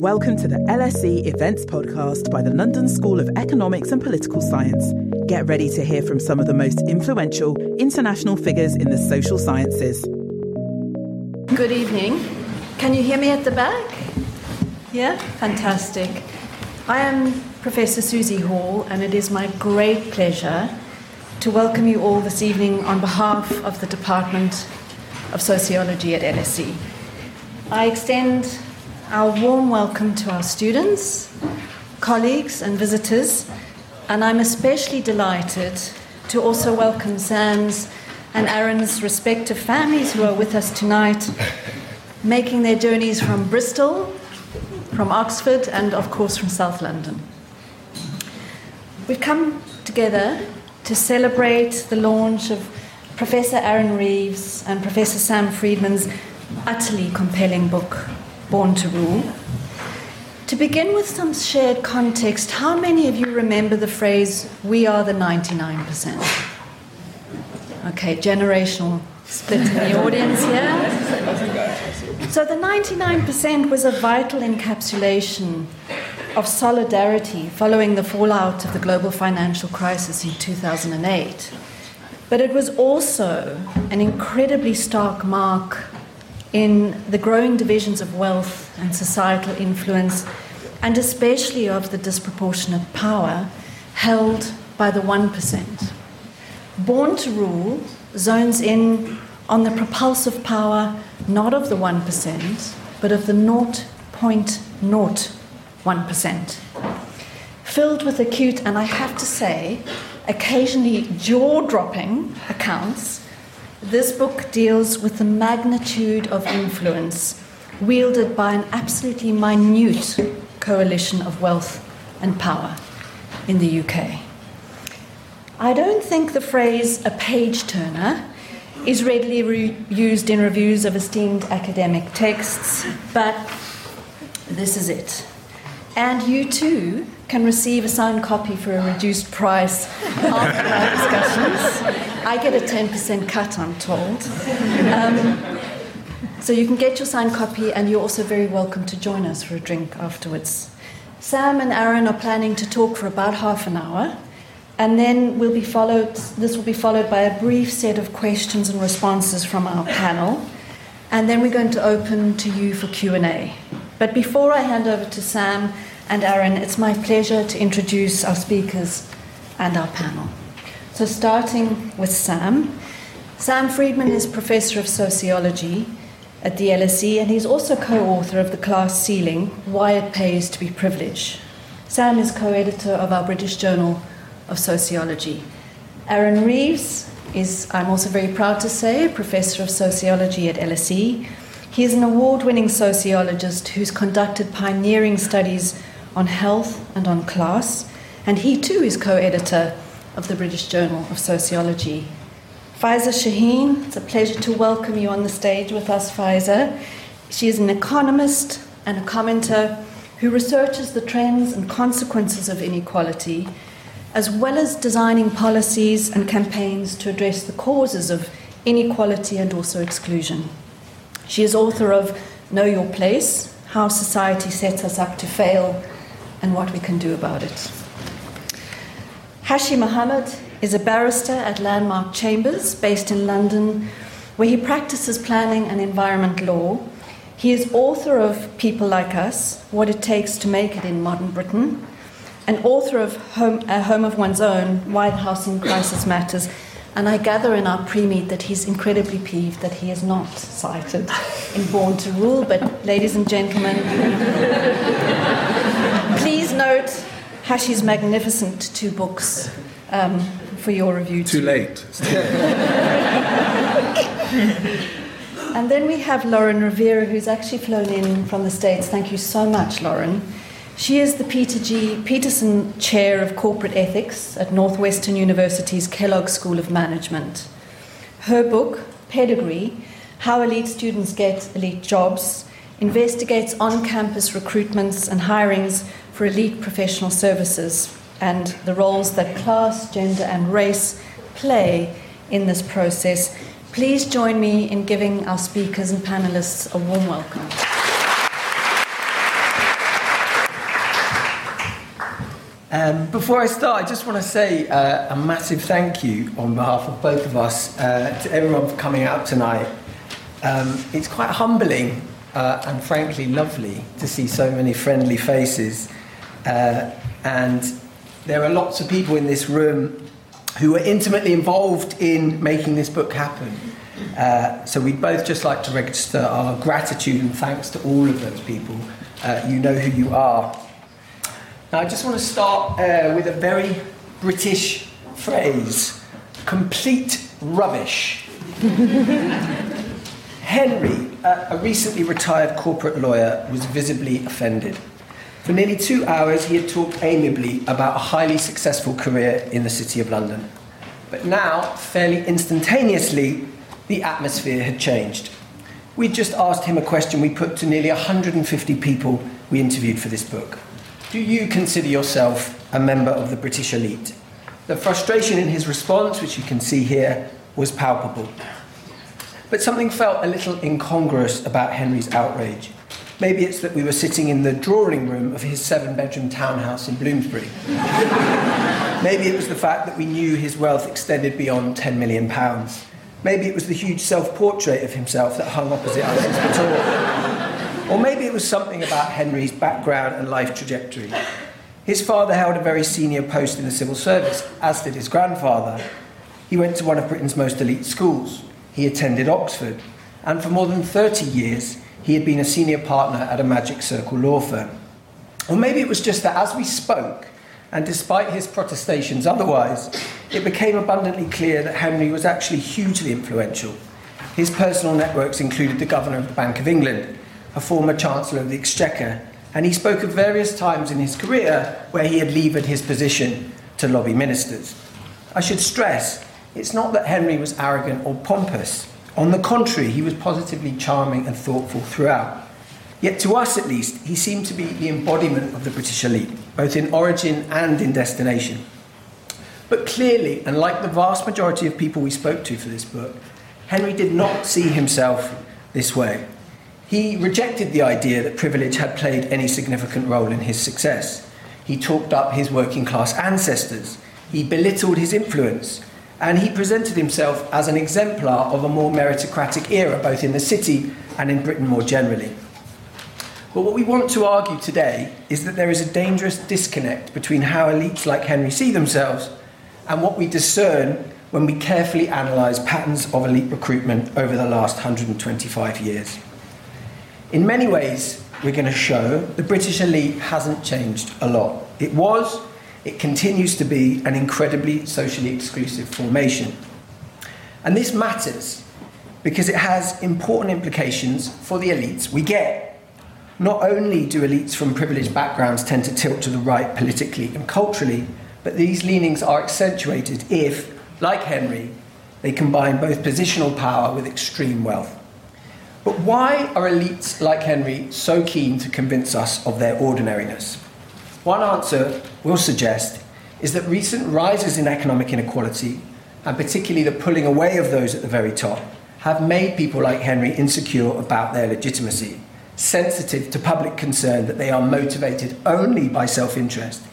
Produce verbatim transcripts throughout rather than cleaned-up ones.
Welcome to the L S E Events Podcast by the London School of Economics and Political Science. Get ready to hear from some of the most influential international figures in the social sciences. Good evening. Can you hear me at the back? Yeah? Fantastic. I am Professor Susie Hall, and it is my great pleasure to welcome you all this evening on behalf of the Department of Sociology at L S E. I extend our warm welcome to our students, colleagues and visitors, and I'm especially delighted to also welcome Sam's and Aaron's respective families who are with us tonight, making their journeys from Bristol, from Oxford, and of course from South London. We've come together to celebrate the launch of Professor Aaron Reeves and Professor Sam Freedman's utterly compelling book, Born to Rule. To begin with some shared context, how many of you remember the phrase, "we are the ninety-nine percent"? Okay, generational split in the audience here. So the ninety-nine percent was a vital encapsulation of solidarity following the fallout of the global financial crisis in two thousand eight. But it was also an incredibly stark mark in the growing divisions of wealth and societal influence, and especially of the disproportionate power held by the one percent. Born to Rule zones in on the propulsive power not of the one percent, but of the zero point zero one percent. Filled with acute, and I have to say, occasionally jaw-dropping accounts, this book deals with the magnitude of influence wielded by an absolutely minute coalition of wealth and power in the U K. I don't think the phrase "a page-turner" is readily re- used in reviews of esteemed academic texts, but this is it. And you too can receive a signed copy for a reduced price after our discussions. I get a ten percent cut, I'm told. Um, so you can get your signed copy, and you're also very welcome to join us for a drink afterwards. Sam and Aaron are planning to talk for about half an hour, and then we'll be followed. This will be followed by a brief set of questions and responses from our panel, and then we're going to open to you for Q and A. But before I hand over to Sam and Aaron, it's my pleasure to introduce our speakers and our panel. So starting with Sam. Sam Freedman is Professor of Sociology at the L S E, and he's also co-author of The Class Ceiling, Why It Pays to Be Privileged. Sam is co-editor of our British Journal of Sociology. Aaron Reeves is, I'm also very proud to say, Professor of Sociology at L S E. He is an award-winning sociologist who's conducted pioneering studies on health and on class, and he too is co-editor of the British Journal of Sociology. Faiza Shaheen, it's a pleasure to welcome you on the stage with us, Faiza. She is an economist and a commentator who researches the trends and consequences of inequality, as well as designing policies and campaigns to address the causes of inequality and also exclusion. She is author of Know Your Place, How Society Sets Us Up to Fail and What We Can Do About It. Hashi Mohammed is a barrister at Landmark Chambers, based in London, where he practices planning and environment law. He is author of People Like Us, What It Takes to Make It in Modern Britain, and author of Home, A Home of One's Own, Why the Housing Crisis Matters. And I gather in our pre-meet that he's incredibly peeved that he is not cited in Born to Rule. But ladies and gentlemen, please note Hashi's magnificent two books um, for your review. Too late. And then we have Lauren Rivera, who's actually flown in from the States. Thank you so much, Lauren. She is the Peter G. Peterson Chair of Corporate Ethics at Northwestern University's Kellogg School of Management. Her book, Pedigree, How Elite Students Get Elite Jobs, investigates on-campus recruitments and hirings for elite professional services and the roles that class, gender, and race play in this process. Please join me in giving our speakers and panelists a warm welcome. Um, before I start, I just want to say uh, a massive thank you on behalf of both of us uh, to everyone for coming out tonight. Um, it's quite humbling uh, and frankly lovely to see so many friendly faces. Uh, and there are lots of people in this room who were intimately involved in making this book happen. Uh, so we'd both just like to register our gratitude and thanks to all of those people. Uh, you know who you are. Now, I just want to start uh, with a very British phrase: complete rubbish. Henry, uh, a recently retired corporate lawyer, was visibly offended. For nearly two hours, he had talked amiably about a highly successful career in the City of London. But now, fairly instantaneously, the atmosphere had changed. We'd just asked him a question we put to nearly one hundred fifty people we interviewed for this book. Do you consider yourself a member of the British elite? The frustration in his response, which you can see here, was palpable. But something felt a little incongruous about Henry's outrage. Maybe it's that we were sitting in the drawing room of his seven-bedroom townhouse in Bloomsbury. Maybe it was the fact that we knew his wealth extended beyond ten million pounds. Maybe it was the huge self-portrait of himself that hung opposite us as we talked. Or maybe it was something about Henry's background and life trajectory. His father held a very senior post in the civil service, as did his grandfather. He went to one of Britain's most elite schools. He attended Oxford. And for more than thirty years, he had been a senior partner at a Magic Circle law firm. Or maybe it was just that as we spoke, and despite his protestations otherwise, it became abundantly clear that Henry was actually hugely influential. His personal networks included the Governor of the Bank of England, a former Chancellor of the Exchequer, and he spoke of various times in his career where he had levered his position to lobby ministers. I should stress, it's not that Henry was arrogant or pompous. On the contrary, he was positively charming and thoughtful throughout. Yet to us, at least, he seemed to be the embodiment of the British elite, both in origin and in destination. But clearly, and like the vast majority of people we spoke to for this book, Henry did not see himself this way. He rejected the idea that privilege had played any significant role in his success. He talked up his working-class ancestors. He belittled his influence. And he presented himself as an exemplar of a more meritocratic era, both in the city and in Britain more generally. But what we want to argue today is that there is a dangerous disconnect between how elites like Henry see themselves and what we discern when we carefully analyse patterns of elite recruitment over the last one hundred twenty-five years. In many ways, we're going to show the British elite hasn't changed a lot. It was, it continues to be, an incredibly socially exclusive formation. And this matters because it has important implications for the elites we get. Not only do elites from privileged backgrounds tend to tilt to the right politically and culturally, but these leanings are accentuated if, like Henry, they combine both positional power with extreme wealth. But why are elites like Henry so keen to convince us of their ordinariness? One answer we'll suggest is that recent rises in economic inequality, and particularly the pulling away of those at the very top, have made people like Henry insecure about their legitimacy, sensitive to public concern that they are motivated only by self-interest.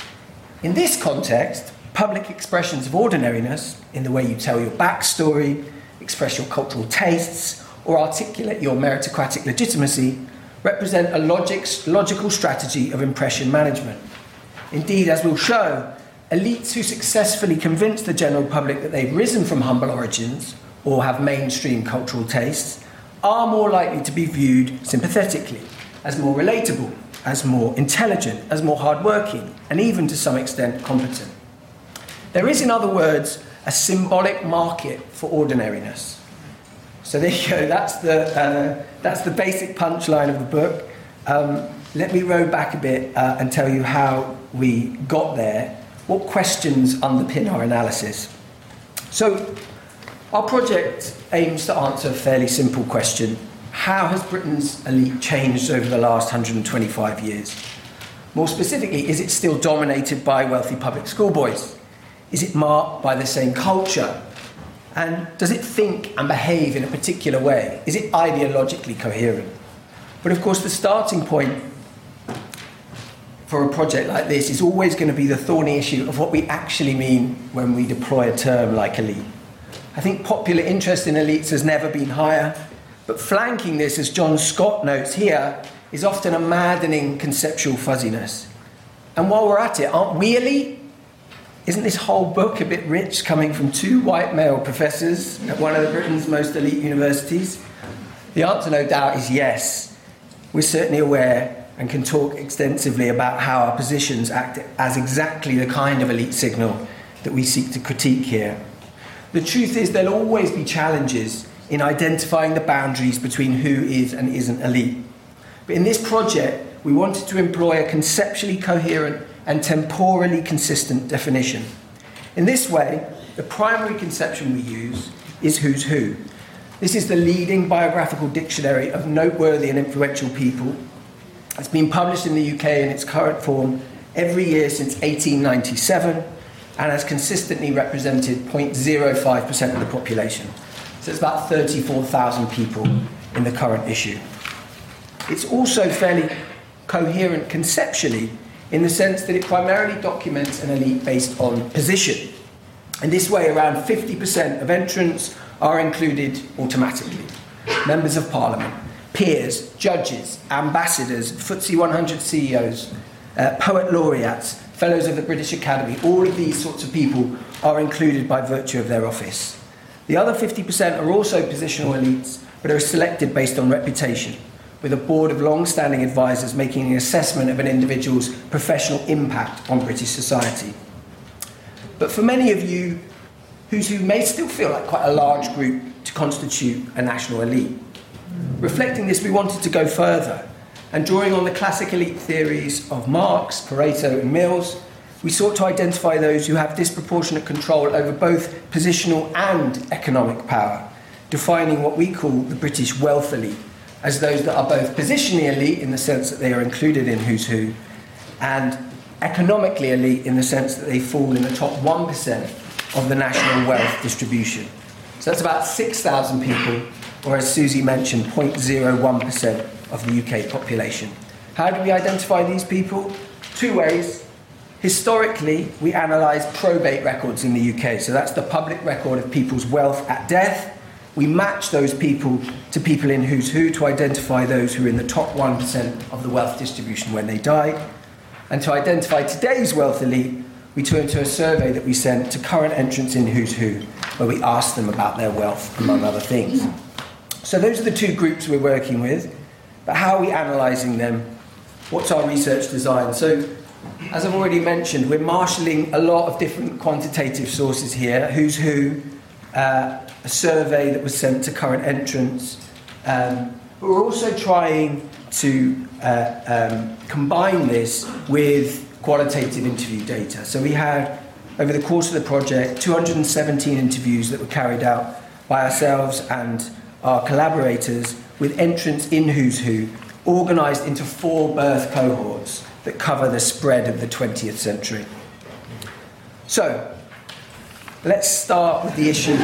In this context, public expressions of ordinariness, in the way you tell your backstory, express your cultural tastes, or articulate your meritocratic legitimacy, represent a logic, logical strategy of impression management. Indeed, as we'll show, elites who successfully convince the general public that they've risen from humble origins or have mainstream cultural tastes are more likely to be viewed sympathetically, as more relatable, as more intelligent, as more hardworking, and even to some extent competent. There is, in other words, a symbolic market for ordinariness. So there you go, that's the, uh, that's the basic punchline of the book. Um, let me row back a bit uh, and tell you how we got there, what questions underpin our analysis. So our project aims to answer a fairly simple question. How has Britain's elite changed over the last one hundred twenty-five years? More specifically, is it still dominated by wealthy public schoolboys? Is it marked by the same culture? And does it think and behave in a particular way? Is it ideologically coherent? But of course, the starting point for a project like this is always going to be the thorny issue of what we actually mean when we deploy a term like elite. I think popular interest in elites has never been higher, but flanking this, as John Scott notes here, is often a maddening conceptual fuzziness. And while we're at it, aren't we elite? Isn't this whole book a bit rich, coming from two white male professors at one of Britain's most elite universities? The answer, no doubt, is yes. We're certainly aware and can talk extensively about how our positions act as exactly the kind of elite signal that we seek to critique here. The truth is there'll always be challenges in identifying the boundaries between who is and isn't elite. But in this project, we wanted to employ a conceptually coherent and temporally consistent definition. In this way, the primary conception we use is who's who. This is the leading biographical dictionary of noteworthy and influential people. It's been published in the U K in its current form every year since eighteen ninety-seven and has consistently represented zero point zero five percent of the population. So it's about thirty-four thousand people in the current issue. It's also fairly coherent conceptually in the sense that it primarily documents an elite based on position. In this way, around fifty percent of entrants are included automatically. Members of Parliament, peers, judges, ambassadors, F T S E one hundred C E Os, uh, poet laureates, fellows of the British Academy, all of these sorts of people are included by virtue of their office. The other fifty percent are also positional elites, but are selected based on reputation, with a board of long-standing advisors making an assessment of an individual's professional impact on British society. But for many of you, who's who may still feel like quite a large group to constitute a national elite. Reflecting this, we wanted to go further, and drawing on the classic elite theories of Marx, Pareto and Mills, we sought to identify those who have disproportionate control over both positional and economic power, defining what we call the British wealth elite as those that are both positionally elite in the sense that they are included in who's who, and economically elite in the sense that they fall in the top one percent of the national wealth distribution. So that's about six thousand people, or as Susie mentioned, zero point zero one percent of the U K population. How do we identify these people? Two ways. Historically, we analyse probate records in the U K, so that's the public record of people's wealth at death. We match those people to people in who's who to identify those who are in the top one percent of the wealth distribution when they die. And to identify today's wealth elite, we turn to a survey that we sent to current entrants in who's who, where we asked them about their wealth, among other things. So those are the two groups we're working with, but how are we analysing them? What's our research design? So, as I've already mentioned, we're marshalling a lot of different quantitative sources here. Who's who, uh, a survey that was sent to current entrants. Um, but we're also trying to uh, um, combine this with qualitative interview data. So we had, over the course of the project, two hundred seventeen interviews that were carried out by ourselves and our collaborators with entrants in who's who, organised into four birth cohorts that cover the spread of the twentieth century. So, let's start with the issue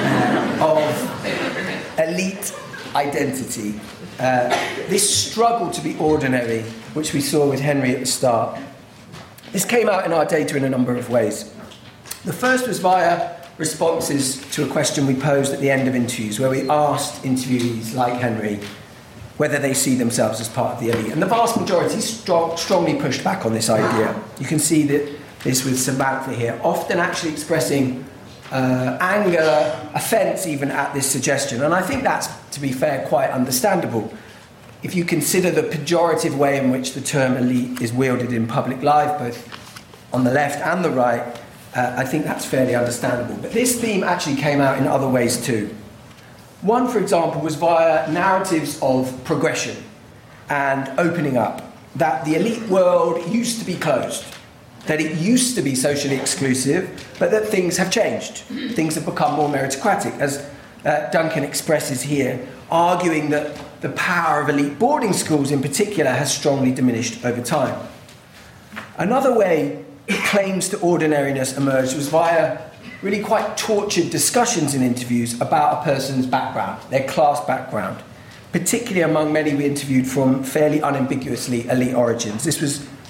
of elite identity. Uh, this struggle to be ordinary, which we saw with Henry at the start, this came out in our data in a number of ways. The first was via responses to a question we posed at the end of interviews, where we asked interviewees like Henry whether they see themselves as part of the elite. And the vast majority strong, strongly pushed back on this idea. You can see that this with Samantha here, often actually expressing uh, anger, offence even at this suggestion. And I think that's, to be fair, quite understandable. If you consider the pejorative way in which the term elite is wielded in public life, both on the left and the right, uh, I think that's fairly understandable. But this theme actually came out in other ways too. One, for example, was via narratives of progression and opening up, that the elite world used to be closed, that it used to be socially exclusive, but that things have changed. Things have become more meritocratic, as uh, Duncan expresses here, arguing that the power of elite boarding schools in particular has strongly diminished over time. Another way claims to ordinariness emerged was via really quite tortured discussions in interviews about a person's background, their class background, particularly among many we interviewed from fairly unambiguously elite origins. This was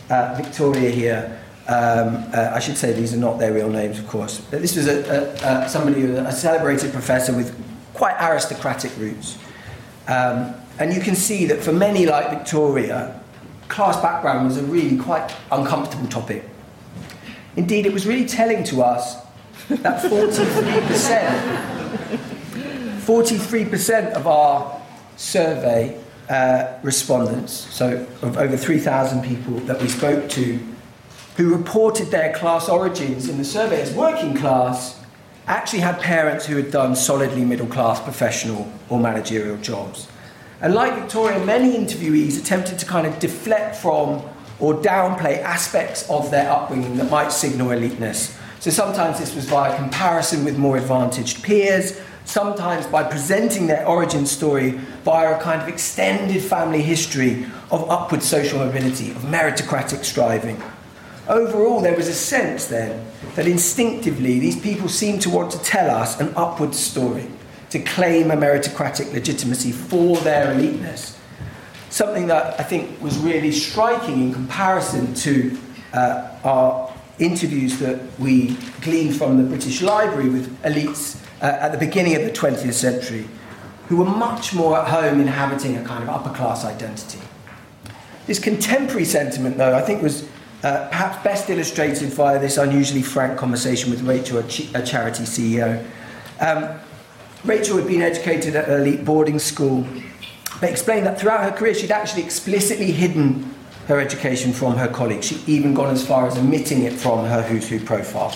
uh, Victoria here. Um, uh, I should say these are not their real names, of course. But this was a, a, a, somebody, who, a celebrated professor with quite aristocratic roots. Um, and you can see that for many like Victoria, class background was a really quite uncomfortable topic. Indeed, it was really telling to us that forty-three percent, forty-three percent of our survey uh, respondents, so of over three thousand people that we spoke to, who reported their class origins in the survey as working class, actually had parents who had done solidly middle-class professional or managerial jobs. And like Victoria, many interviewees attempted to kind of deflect from or downplay aspects of their upbringing that might signal eliteness. So sometimes this was via comparison with more advantaged peers, sometimes by presenting their origin story via a kind of extended family history of upward social mobility, of meritocratic striving. Overall, there was a sense then that instinctively these people seemed to want to tell us an upward story, to claim a meritocratic legitimacy for their eliteness. Something that I think was really striking in comparison to uh, our interviews that we gleaned from the British Library with elites uh, at the beginning of the twentieth century, who were much more at home inhabiting a kind of upper class identity. This contemporary sentiment, though, I think was uh, perhaps best illustrated via this unusually frank conversation with Rachel, a, ch- a charity C E O. Um, Rachel had been educated at an elite boarding school, but explained that throughout her career she'd actually explicitly hidden her education from her colleagues. She'd even gone as far as omitting it from her Who's Who profile.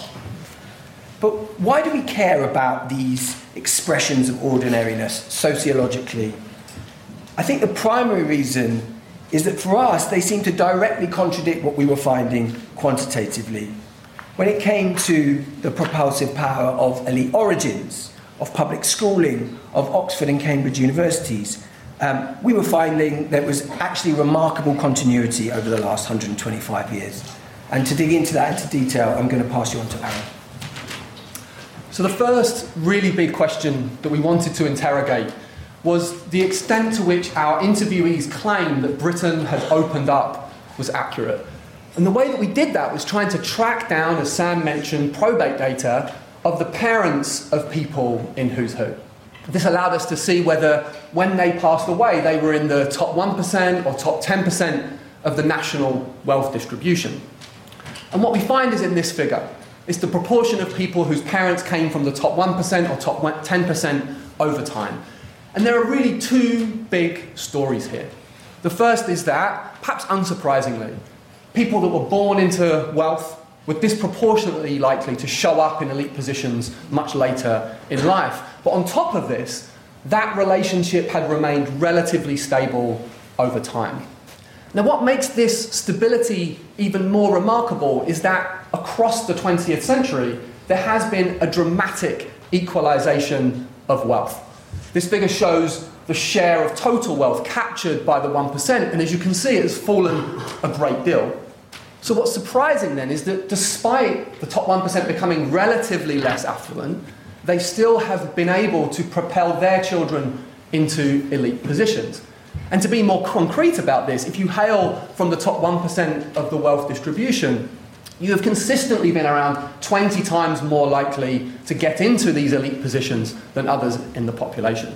But why do we care about these expressions of ordinariness sociologically? I think the primary reason is that for us they seem to directly contradict what we were finding quantitatively. When it came to the propulsive power of elite origins, of public schooling, of Oxford and Cambridge universities, um, we were finding there was actually remarkable continuity over the last one hundred twenty-five years. And to dig into that into detail, I'm going to pass you on to Aaron. So the first really big question that we wanted to interrogate was the extent to which our interviewees' claim that Britain had opened up was accurate. And the way that we did that was trying to track down, as Sam mentioned, probate data of the parents of people in Who's Who. This allowed us to see whether, when they passed away, they were in the top one percent or top ten percent of the national wealth distribution. And what we find is in this figure, it's the proportion of people whose parents came from the top one percent or top ten percent over time. And there are really two big stories here. The first is that, perhaps unsurprisingly, people that were born into wealth were disproportionately likely to show up in elite positions much later in life. But on top of this, that relationship had remained relatively stable over time. Now, what makes this stability even more remarkable is that across the twentieth century, there has been a dramatic equalisation of wealth. This figure shows the share of total wealth captured by the one percent, and as you can see, it has fallen a great deal. So what's surprising then is that despite the top one percent becoming relatively less affluent, they still have been able to propel their children into elite positions. And to be more concrete about this, if you hail from the top one percent of the wealth distribution, you have consistently been around twenty times more likely to get into these elite positions than others in the population.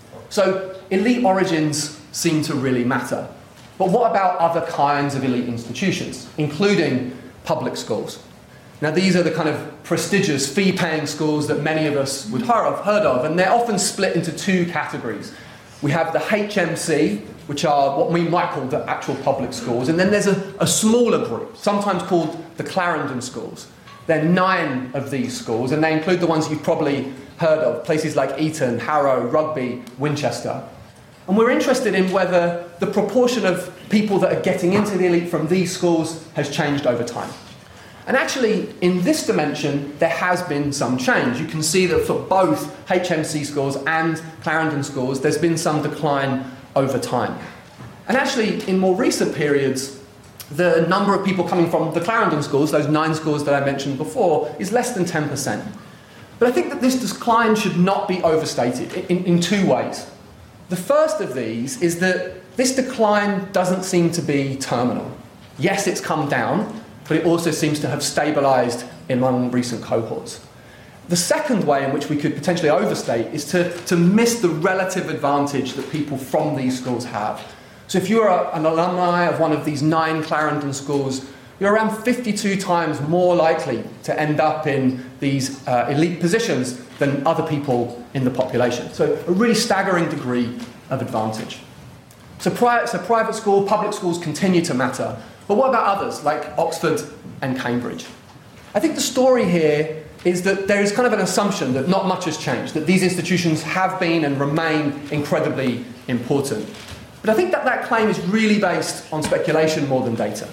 So elite origins seem to really matter. But what about other kinds of elite institutions, including public schools? Now, these are the kind of prestigious fee-paying schools that many of us would have heard of, and they're often split into two categories. We have the H M C, which are what we might call the actual public schools, and then there's a, a smaller group, sometimes called the Clarendon schools. There are nine of these schools, and they include the ones you've probably heard of, places like Eton, Harrow, Rugby, Winchester. And we're interested in whether the proportion of people that are getting into the elite from these schools has changed over time. And actually, in this dimension, there has been some change. You can see that for both H M C schools and Clarendon schools, there's been some decline over time. And actually, in more recent periods, the number of people coming from the Clarendon schools, those nine schools that I mentioned before, is less than ten percent. But I think that this decline should not be overstated in, in two ways. The first of these is that this decline doesn't seem to be terminal. Yes, it's come down, but it also seems to have stabilised among recent cohorts. The second way in which we could potentially overstate is to, to miss the relative advantage that people from these schools have. So if you're a, an alumni of one of these nine Clarendon schools, you're around fifty-two times more likely to end up in these uh, elite positions than other people in the population. So a really staggering degree of advantage. So, pri- so private school, public schools continue to matter. But what about others, like Oxford and Cambridge? I think the story here is that there is kind of an assumption that not much has changed, that these institutions have been and remain incredibly important. But I think that that claim is really based on speculation more than data.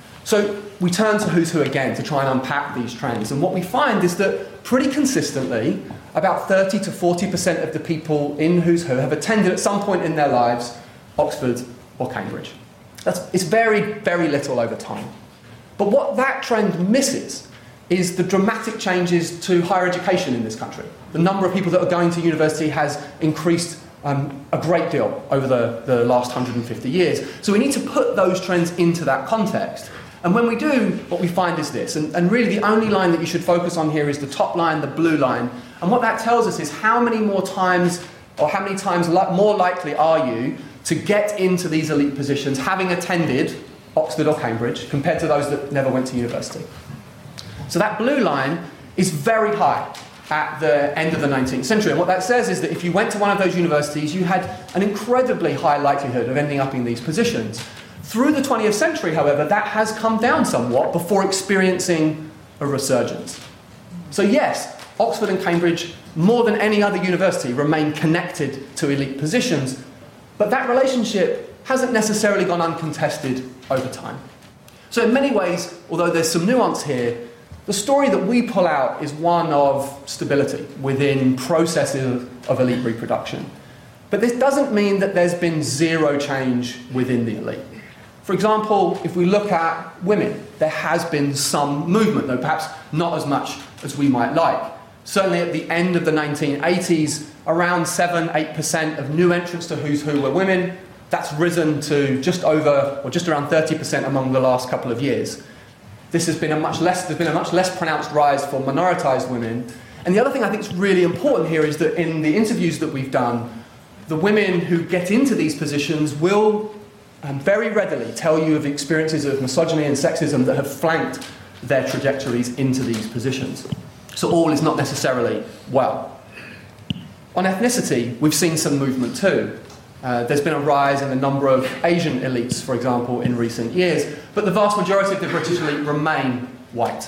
So we turn to Who's Who again to try and unpack these trends. And what we find is that pretty consistently, about thirty to forty percent of the people in Who's Who have attended at some point in their lives Oxford or Cambridge. That's, it's very, very little over time. But what that trend misses is the dramatic changes to higher education in this country. The number of people that are going to university has increased um, a great deal over the, the last one hundred fifty years. So we need to put those trends into that context. And when we do, what we find is this. And, and really the only line that you should focus on here is the top line, the blue line. And what that tells us is how many more times, or how many times li- more likely are you to get into these elite positions having attended Oxford or Cambridge compared to those that never went to university. So that blue line is very high at the end of the nineteenth century. And what that says is that if you went to one of those universities, you had an incredibly high likelihood of ending up in these positions. Through the twentieth century, however, that has come down somewhat before experiencing a resurgence. So yes, Oxford and Cambridge, more than any other university, remain connected to elite positions, but that relationship hasn't necessarily gone uncontested over time. So in many ways, although there's some nuance here, the story that we pull out is one of stability within processes of elite reproduction. But this doesn't mean that there's been zero change within the elite. For example, if we look at women, there has been some movement, though perhaps not as much as we might like. Certainly at the end of the nineteen eighties, around seven to eight percent of new entrants to Who's Who were women. That's risen to just over, or just around thirty percent among the last couple of years. This has been a much less, there's been a much less pronounced rise for minoritized women. And the other thing I think is really important here is that in the interviews that we've done, the women who get into these positions will um, very readily tell you of experiences of misogyny and sexism that have flanked their trajectories into these positions. So all is not necessarily well. On ethnicity, we've seen some movement too. Uh, there's been a rise in the number of Asian elites, for example, in recent years, but the vast majority of the British elite remain white.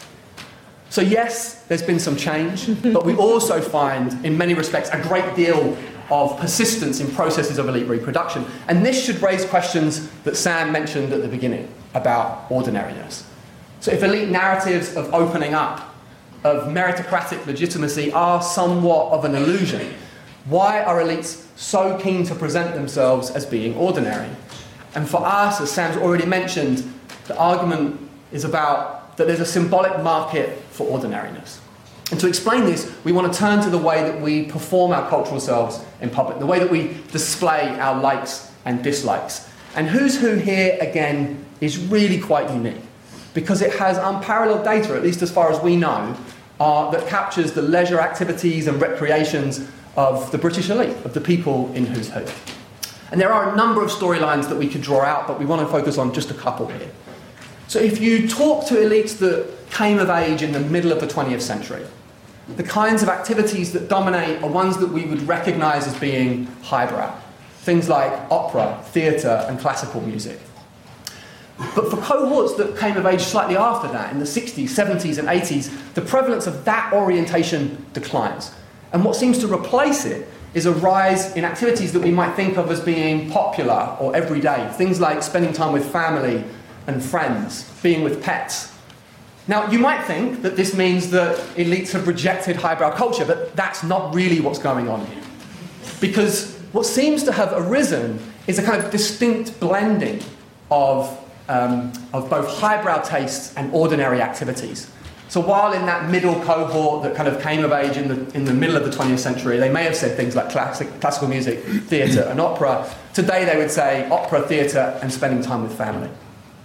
So yes, there's been some change, but we also find, in many respects, a great deal of persistence in processes of elite reproduction. And this should raise questions that Sam mentioned at the beginning about ordinariness. So if elite narratives of opening up, of meritocratic legitimacy are somewhat of an illusion, why are elites so keen to present themselves as being ordinary? And for us, as Sam's already mentioned, the argument is about that there's a symbolic market for ordinariness. And to explain this, we want to turn to the way that we perform our cultural selves in public, the way that we display our likes and dislikes. And Who's Who here, again, is really quite unique, because it has unparalleled data, at least as far as we know, uh, that captures the leisure activities and recreations of the British elite, of the people in Who's Who. And there are a number of storylines that we could draw out, but we want to focus on just a couple here. So if you talk to elites that came of age in the middle of the twentieth century, the kinds of activities that dominate are ones that we would recognise as being highbrow. Things like opera, theatre and classical music. But for cohorts that came of age slightly after that, in the sixties, seventies and eighties, the prevalence of that orientation declines. And what seems to replace it is a rise in activities that we might think of as being popular or everyday. Things like spending time with family and friends, being with pets. Now, you might think that this means that elites have rejected highbrow culture, but that's not really what's going on here. Because what seems to have arisen is a kind of distinct blending of, um, of both highbrow tastes and ordinary activities. So while in that middle cohort that kind of came of age in the, in the middle of the twentieth century, they may have said things like classic, classical music, theatre and opera, today they would say opera, theatre and spending time with family.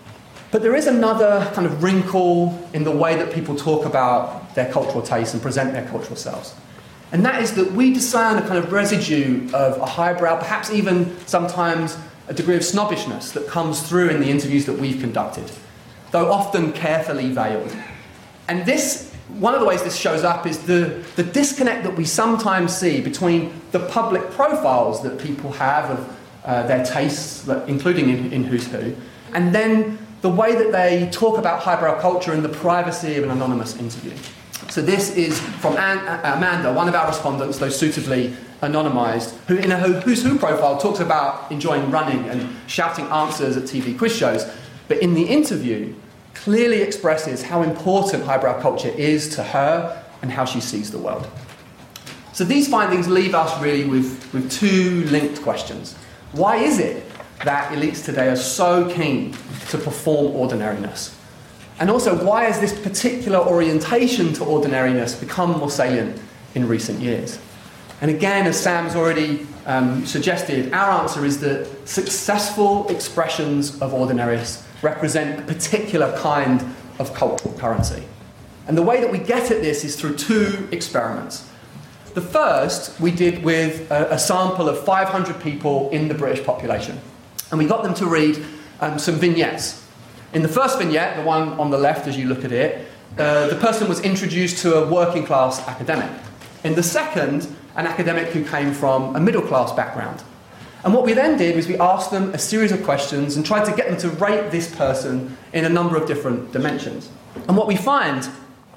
But there is another kind of wrinkle in the way that people talk about their cultural tastes and present their cultural selves. And that is that we discern a kind of residue of a highbrow, perhaps even sometimes a degree of snobbishness that comes through in the interviews that we've conducted, though often carefully veiled. And this, one of the ways this shows up is the, the disconnect that we sometimes see between the public profiles that people have of uh, their tastes, including in, in Who's Who, and then the way that they talk about highbrow culture in the privacy of an anonymous interview. So this is from An- Amanda, one of our respondents, though suitably anonymised, who in a Who's Who profile talks about enjoying running and shouting answers at T V quiz shows, but in the interview clearly expresses how important highbrow culture is to her and how she sees the world. So these findings leave us really with, with two linked questions. Why is it that elites today are so keen to perform ordinariness? And also, why has this particular orientation to ordinariness become more salient in recent years? And again, as Sam's already um, suggested, our answer is that successful expressions of ordinariness represent a particular kind of cultural currency. And the way that we get at this is through two experiments. The first we did with a, a sample of five hundred people in the British population. And we got them to read um, some vignettes. In the first vignette, the one on the left as you look at it, uh, the person was introduced to a working class academic. In the second, an academic who came from a middle class background. And what we then did was we asked them a series of questions and tried to get them to rate this person in a number of different dimensions. And what we find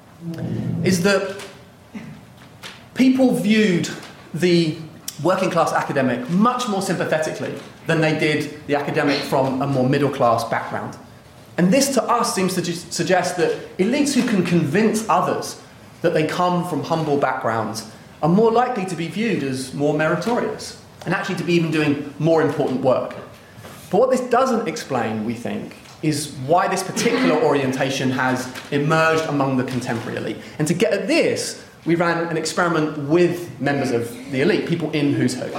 is that people viewed the working class academic much more sympathetically than they did the academic from a more middle class background. And this to us seems to just suggest that elites who can convince others that they come from humble backgrounds are more likely to be viewed as more meritorious and actually to be even doing more important work. But what this doesn't explain, we think, is why this particular orientation has emerged among the contemporary elite. And to get at this, we ran an experiment with members of the elite, people in Who's Who.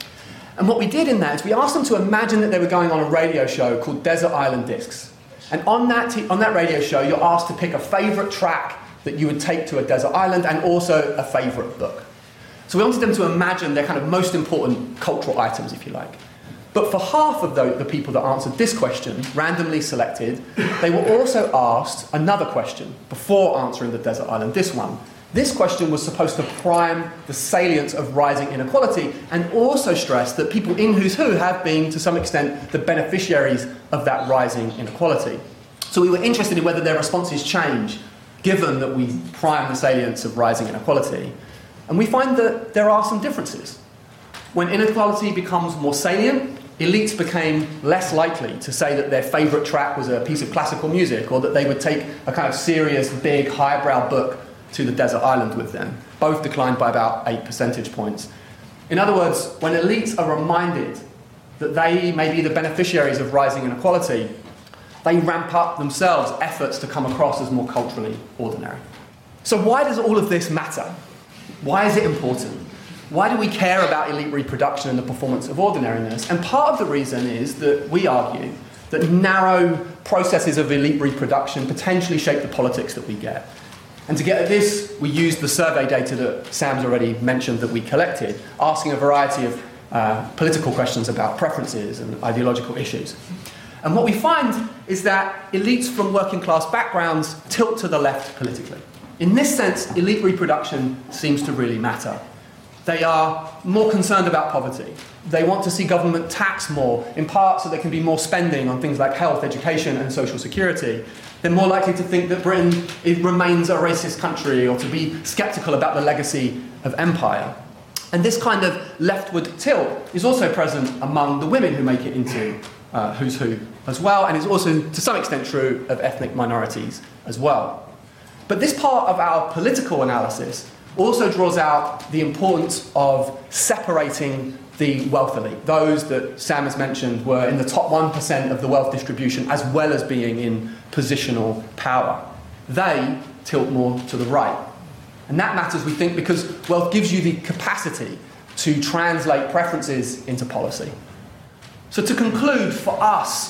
And what we did in that is we asked them to imagine that they were going on a radio show called Desert Island Discs. And on that, t- on that radio show, you're asked to pick a favourite track that you would take to a desert island and also a favourite book. So we wanted them to imagine their kind of most important cultural items, if you like. But for half of the, the people that answered this question, randomly selected, they were also asked another question before answering the desert island, this one. This question was supposed to prime the salience of rising inequality and also stress that people in Who's Who have been, to some extent, the beneficiaries of that rising inequality. So we were interested in whether their responses change, given that we prime the salience of rising inequality. And we find that there are some differences. When inequality becomes more salient, elites became less likely to say that their favourite track was a piece of classical music or that they would take a kind of serious, big, highbrow book to the desert island with them. Both declined by about eight percentage points. In other words, when elites are reminded that they may be the beneficiaries of rising inequality, they ramp up themselves efforts to come across as more culturally ordinary. So why does all of this matter? Why is it important? Why do we care about elite reproduction and the performance of ordinariness? And part of the reason is that we argue that narrow processes of elite reproduction potentially shape the politics that we get. And to get at this, we used the survey data that Sam's already mentioned that we collected, asking a variety of uh, political questions about preferences and ideological issues. And what we find is that elites from working class backgrounds tilt to the left politically. In this sense, elite reproduction seems to really matter. They are more concerned about poverty. They want to see government tax more, in part so there can be more spending on things like health, education, and social security. They're more likely to think that Britain it remains a racist country or to be sceptical about the legacy of empire. And this kind of leftward tilt is also present among the women who make it into uh, Who's Who as well, and is also to some extent true of ethnic minorities as well. But this part of our political analysis also draws out the importance of separating the wealth elite. Those that Sam has mentioned were in the top one percent of the wealth distribution as well as being in positional power. They tilt more to the right. And that matters, we think, because wealth gives you the capacity to translate preferences into policy. So to conclude, for us,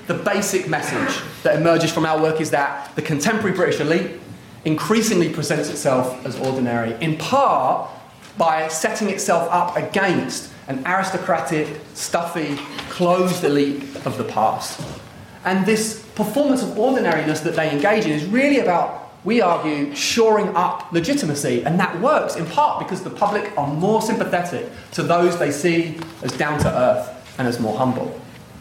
the basic message that emerges from our work is that the contemporary British elite increasingly presents itself as ordinary, in part by setting itself up against an aristocratic, stuffy, closed elite of the past. And this performance of ordinariness that they engage in is really about, we argue, shoring up legitimacy. And that works in part because the public are more sympathetic to those they see as down to earth and as more humble.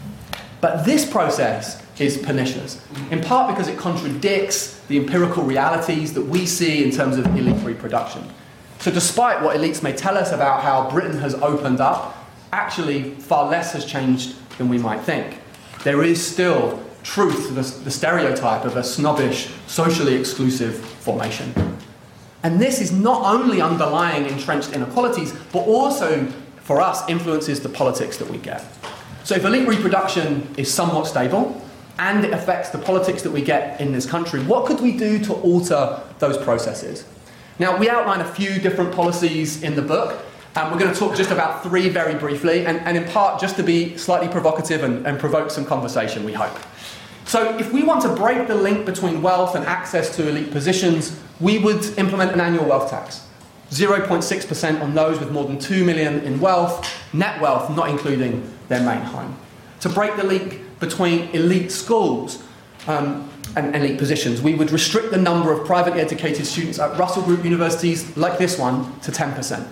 But this process is pernicious, in part because it contradicts the empirical realities that we see in terms of elite reproduction. So despite what elites may tell us about how Britain has opened up, actually far less has changed than we might think. There is still truth to the, the stereotype of a snobbish, socially exclusive formation. And this is not only underlying entrenched inequalities, but also, for us, influences the politics that we get. So if elite reproduction is somewhat stable, and it affects the politics that we get in this country, what could we do to alter those processes? Now, we outline a few different policies in the book, and we're going to talk just about three very briefly, and, and in part just to be slightly provocative and, and provoke some conversation, we hope. So if we want to break the link between wealth and access to elite positions, we would implement an annual wealth tax. zero point six percent on those with more than two million in wealth, net wealth not including their main home. To break the link between elite schools um, and elite positions, we would restrict the number of privately educated students at Russell Group universities, like this one, to ten percent.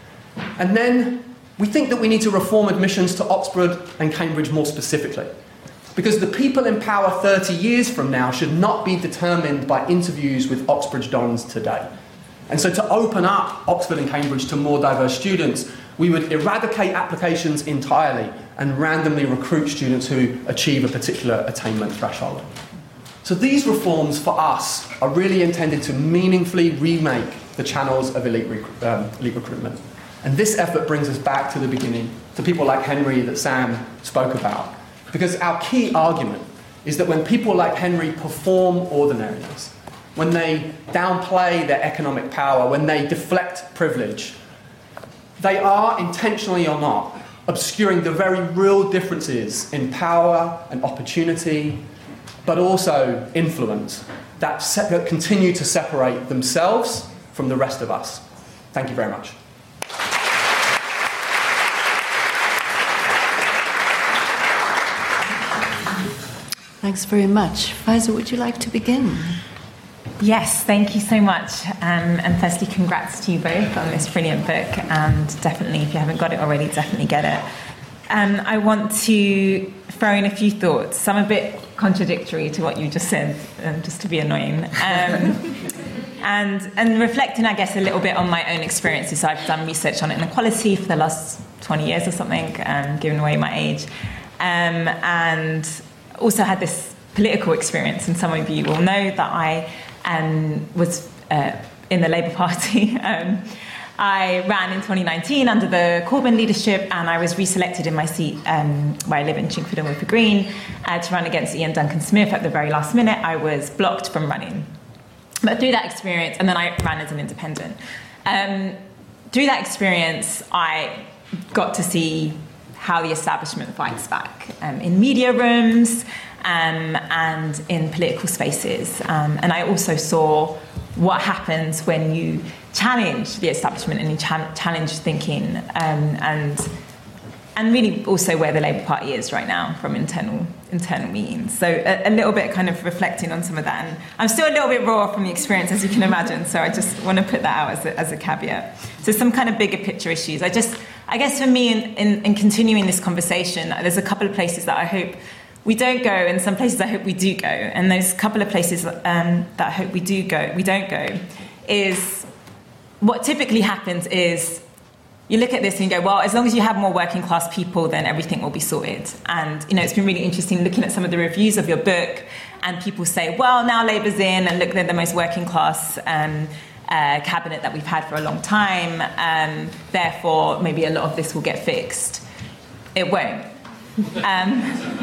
And then we think that we need to reform admissions to Oxford and Cambridge more specifically, because the people in power thirty years from now should not be determined by interviews with Oxbridge dons today. And so to open up Oxford and Cambridge to more diverse students, we would eradicate applications entirely and randomly recruit students who achieve a particular attainment threshold. So these reforms for us are really intended to meaningfully remake the channels of elite, rec- um, elite recruitment. And this effort brings us back to the beginning, to people like Henry that Sam spoke about. Because our key argument is that when people like Henry perform ordinariness, when they downplay their economic power, when they deflect privilege, they are, intentionally or not, obscuring the very real differences in power and opportunity, but also influence that, se- that continue to separate themselves from the rest of us. Thank you very much. Thanks very much. Faiza, would you like to begin? Yes, thank you so much. Um, and firstly, congrats to you both on this brilliant book. And definitely, if you haven't got it already, definitely get it. Um, I want to throw in a few thoughts, some a bit contradictory to what you just said, um, just to be annoying. Um, and, and reflecting, I guess, a little bit on my own experiences. I've done research on inequality for the last twenty years or something, um, giving away my age. Um, and also had this political experience, and some of you will know that I um, was uh, in the Labour Party. um, I ran in twenty nineteen under the Corbyn leadership, and I was reselected in my seat um, where I live in Chingford and Woodford Green uh, to run against Ian Duncan Smith. At the very last minute, I was blocked from running. But through that experience, and then I ran as an independent. Um, through that experience, I got to see how the establishment fights back um, in media rooms um, and in political spaces. Um, and I also saw what happens when you challenge the establishment and you cha- challenge thinking um, and and really also where the Labour Party is right now from internal internal meetings. So a, a little bit kind of reflecting on some of that. And I'm still a little bit raw from the experience, as you can imagine, so I just want to put that out as a, as a caveat. So some kind of bigger picture issues. I just, I guess for me, in, in, in continuing this conversation, there's a couple of places that I hope we don't go, and some places I hope we do go. And those couple of places um, that I hope we do go, we don't go, is what typically happens is you look at this and you go, well, as long as you have more working class people, then everything will be sorted. And, you know, it's been really interesting looking at some of the reviews of your book, and people say, well, now Labour's in, and look, they're the most working class um, uh, cabinet that we've had for a long time. Um, therefore, maybe a lot of this will get fixed. It won't. Um,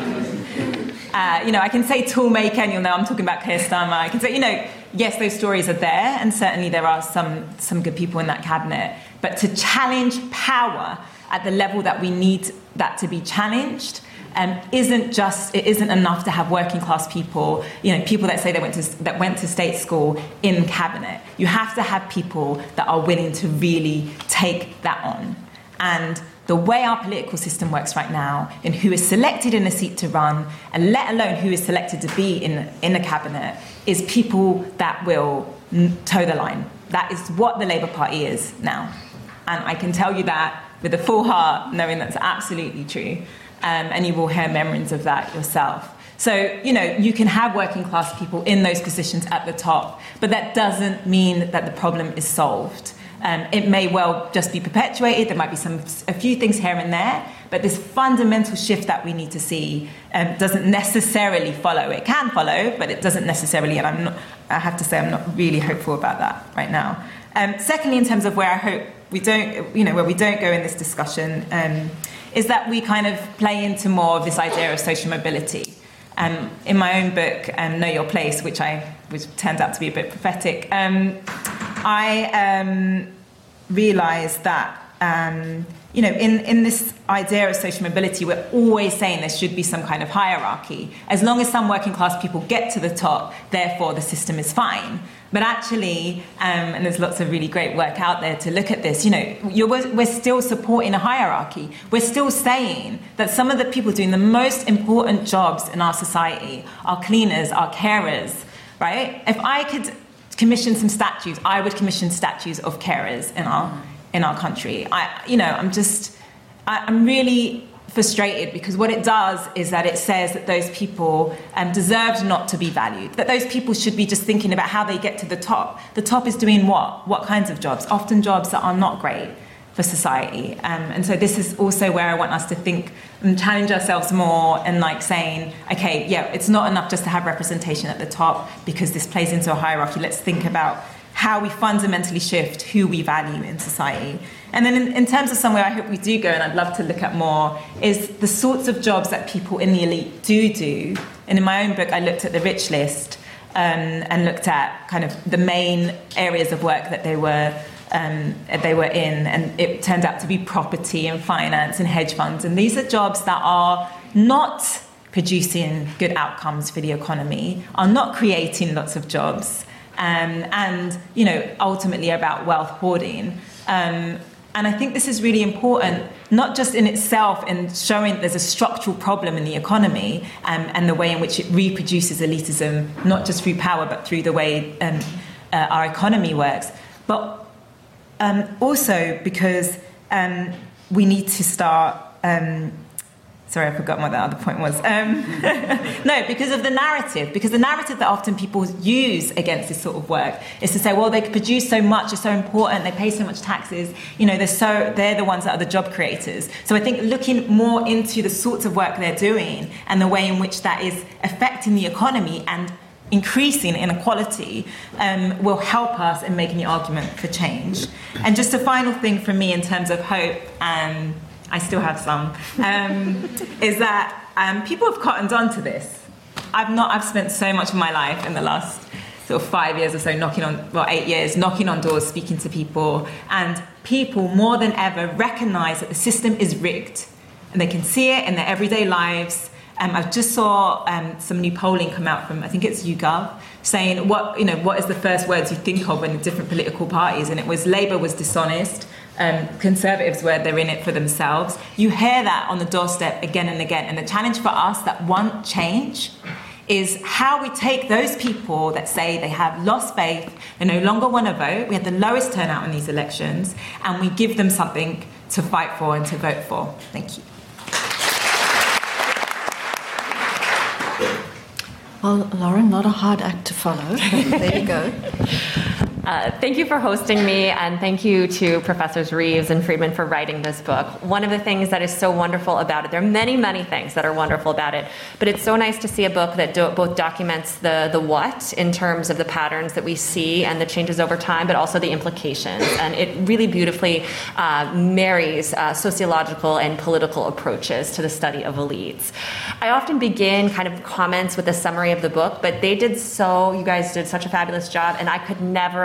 uh, you know, I can say toolmaker, and you'll know I'm talking about Keir Starmer. I can say, you know, yes, those stories are there, and certainly there are some some good people in that cabinet. But to challenge power at the level that we need that to be challenged, um, isn't just, it isn't enough to have working class people, you know, people that say they went to, that went to state school in cabinet. You have to have people that are willing to really take that on. And the way our political system works right now, in who is selected in a seat to run, and let alone who is selected to be in, in a cabinet, is people that will toe the line. That is what the Labour Party is now. And I can tell you that with a full heart, knowing that's absolutely true. Um, and you will hear memories of that yourself. So, you know, you can have working class people in those positions at the top, but that doesn't mean that the problem is solved. Um, it may well just be perpetuated. There might be some, a few things here and there, but this fundamental shift that we need to see um, doesn't necessarily follow. It can follow, but it doesn't necessarily, and I'm not, I have to say I'm not really hopeful about that right now. Um, secondly, in terms of where I hope we don't, you know, where we don't go in this discussion, um, is that we kind of play into more of this idea of social mobility. Um, in my own book, um, Know Your Place, which I, which turned out to be a bit prophetic, um, I um, realised that, um, you know, in, in this idea of social mobility, we're always saying there should be some kind of hierarchy. As long as some working class people get to the top, therefore the system is fine. But actually, um, and there's lots of really great work out there to look at this, you know, you're, we're still supporting a hierarchy. We're still saying that some of the people doing the most important jobs in our society are cleaners, are carers, right? If I could commission some statues, I would commission statues of carers in our in our country. I, you know, I'm just, I, I'm really frustrated because what it does is that it says that those people um, deserve not to be valued, that those people should be just thinking about how they get to the top. The top is doing what? What kinds of jobs? Often jobs that are not great for society. Um, and so this is also where I want us to think and challenge ourselves more and like saying, okay, yeah, it's not enough just to have representation at the top because this plays into a hierarchy. Let's think about how we fundamentally shift who we value in society. And then in, in terms of somewhere I hope we do go, and I'd love to look at more, is the sorts of jobs that people in the elite do do. And in my own book, I looked at the rich list um, and looked at kind of the main areas of work that they were um, they were in, and it turned out to be property and finance and hedge funds. And these are jobs that are not producing good outcomes for the economy, are not creating lots of jobs, um, and, you know, ultimately about wealth hoarding. Um, and I think this is really important, not just in itself in showing there's a structural problem in the economy um, and the way in which it reproduces elitism, not just through power, but through the way um, uh, our economy works. But um, also because um, we need to start... Um, Sorry, I forgot what the other point was. Um, no, because of the narrative. Because the narrative that often people use against this sort of work is to say, well, they produce so much, it's so important, they pay so much taxes, you know, they're so they're the ones that are the job creators. So I think looking more into the sorts of work they're doing and the way in which that is affecting the economy and increasing inequality um, will help us in making the argument for change. And just a final thing from me in terms of hope, um, I still have some, um, is that um, people have cottoned on to this. I've not, I've spent so much of my life in the last sort of five years or so knocking on, well, eight years, knocking on doors, speaking to people, and people more than ever recognize that the system is rigged, and they can see it in their everyday lives. Um, I just saw um, some new polling come out from, I think it's YouGov, saying what, you know, what is the first words you think of when different political parties, and it was Labour was dishonest, Um, Conservatives were they're in it for themselves. You hear that on the doorstep again and again. And the challenge for us that want change is how we take those people that say they have lost faith, they no longer want to vote, we had the lowest turnout in these elections, and we give them something to fight for and to vote for. Thank you. Well, Lauren, not a hard act to follow. There you go. Uh, thank you for hosting me, and thank you to Professors Reeves and Friedman for writing this book. One of the things that is so wonderful about it, there are many, many things that are wonderful about it, but it's so nice to see a book that do, both documents the, the what in terms of the patterns that we see and the changes over time, but also the implications. And it really beautifully uh, marries uh, sociological and political approaches to the study of elites. I often begin kind of comments with a summary of the book, but they did so, you guys did such a fabulous job, and I could never implement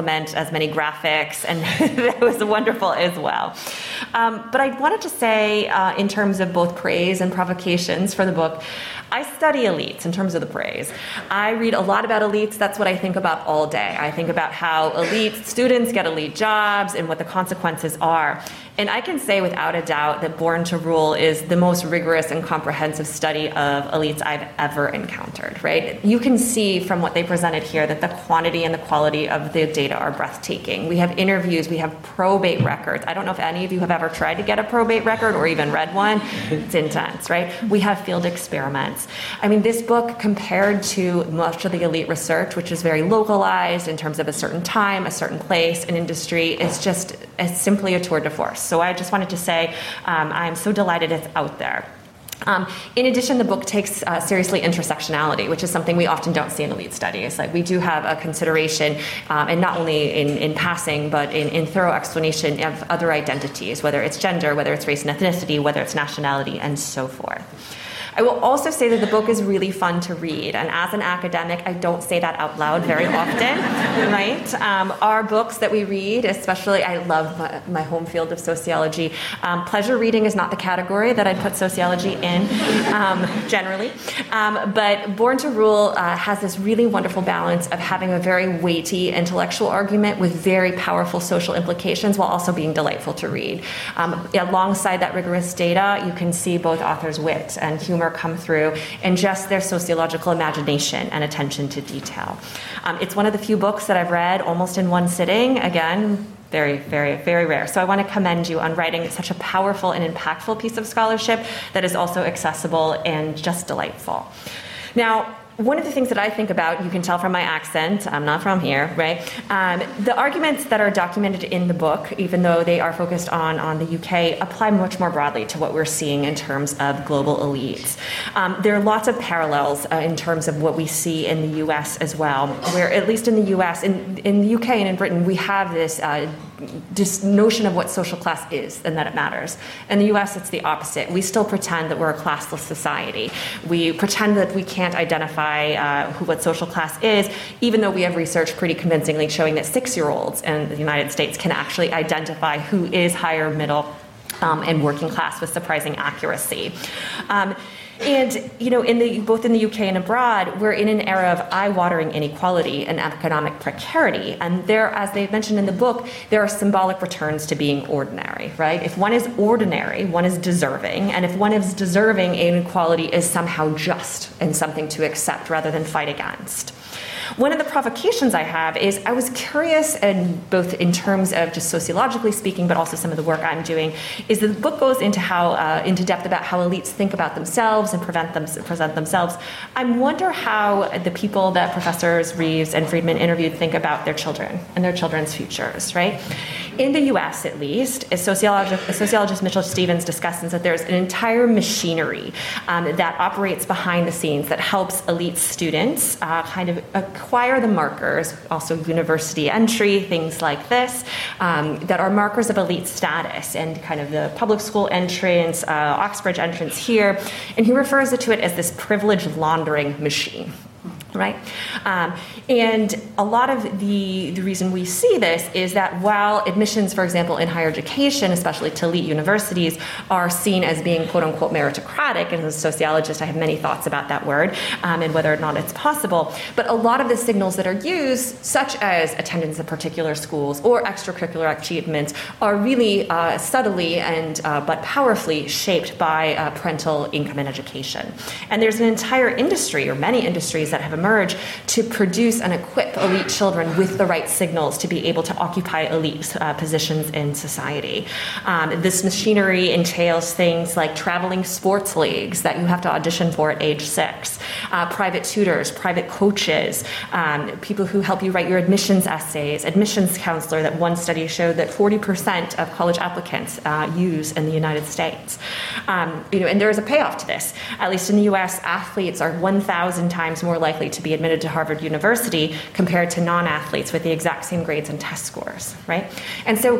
implement as many graphics, and that was wonderful as well. Um, but I wanted to say, uh, in terms of both praise and provocations for the book, I study elites in terms of the praise. I read a lot about elites. That's what I think about all day. I think about how elite students get elite jobs and what the consequences are. And I can say without a doubt that Born to Rule is the most rigorous and comprehensive study of elites I've ever encountered, right? You can see from what they presented here that the quantity and the quality of the data are breathtaking. We have interviews, we have probate records. I don't know if any of you have ever tried to get a probate record or even read one. It's intense, right? We have field experiments. I mean, this book, compared to much of the elite research, which is very localized in terms of a certain time, a certain place, an industry, is just it's simply a tour de force. So I just wanted to say um, I'm so delighted it's out there. Um, in addition, the book takes uh, seriously intersectionality, which is something we often don't see in elite studies. Like, we do have a consideration, um, and not only in, in passing, but in, in thorough explanation of other identities, whether it's gender, whether it's race and ethnicity, whether it's nationality, and so forth. I will also say that the book is really fun to read, and as an academic, I don't say that out loud very often, right? Um, our books that we read, especially, I love my, my home field of sociology. Um, pleasure reading is not the category that I'd put sociology in, um, generally. Um, but Born to Rule uh, has this really wonderful balance of having a very weighty intellectual argument with very powerful social implications while also being delightful to read. Um, alongside that rigorous data, you can see both authors' wit and humor come through, and just their sociological imagination and attention to detail. Um, it's one of the few books that I've read almost in one sitting. Again, very, very, very rare. So I want to commend you on writing such a powerful and impactful piece of scholarship that is also accessible and just delightful. Now, one of the things that I think about, you can tell from my accent, I'm not from here, right? Um, the arguments that are documented in the book, even though they are focused on, on the U K, apply much more broadly to what we're seeing in terms of global elites. Um, there are lots of parallels uh, in terms of what we see in the U S as well, where at least in the U S, in, in the U K and in Britain, we have this uh, this notion of what social class is and that it matters. In the U S, it's the opposite. We still pretend that we're a classless society. We pretend that we can't identify uh, who what social class is, even though we have research pretty convincingly showing that six-year-olds in the United States can actually identify who is higher, middle, um, and working class with surprising accuracy. Um, And, you know, in the, both in the U K and abroad, we're in an era of eye-watering inequality and economic precarity. And there, as they mentioned in the book, there are symbolic returns to being ordinary, right? If one is ordinary, one is deserving. And if one is deserving, inequality is somehow just and something to accept rather than fight against. One of the provocations I have is I was curious, and both in terms of just sociologically speaking, but also some of the work I'm doing, is that the book goes into how uh, into depth about how elites think about themselves and prevent them, present themselves. I wonder how the people that Professors Reeves and Friedman interviewed think about their children and their children's futures, right? In the U S, at least, a sociologist, a sociologist Mitchell Stevens discusses that there's an entire machinery um, that operates behind the scenes that helps elite students uh, kind of acquire the markers, also university entry, things like this, um, that are markers of elite status, and kind of the public school entrance, uh, Oxbridge entrance here. And he refers to it as this privilege laundering machine. Right? Um, and a lot of the, the reason we see this is that while admissions, for example, in higher education, especially to elite universities, are seen as being quote unquote meritocratic, and as a sociologist, I have many thoughts about that word um, and whether or not it's possible, but a lot of the signals that are used, such as attendance at particular schools or extracurricular achievements, are really uh, subtly and uh, but powerfully shaped by uh, parental income and education. And there's an entire industry, or many industries, that have emerged to produce and equip elite children with the right signals to be able to occupy elite uh, positions in society. Um, this machinery entails things like traveling sports leagues that you have to audition for at age six, uh, private tutors, private coaches, um, people who help you write your admissions essays, admissions counselor that one study showed that forty percent of college applicants uh, use in the United States. Um, you know, and there is a payoff to this. At least in the U S, athletes are one thousand times more likely to be admitted to Harvard University compared to non-athletes with the exact same grades and test scores, right? And so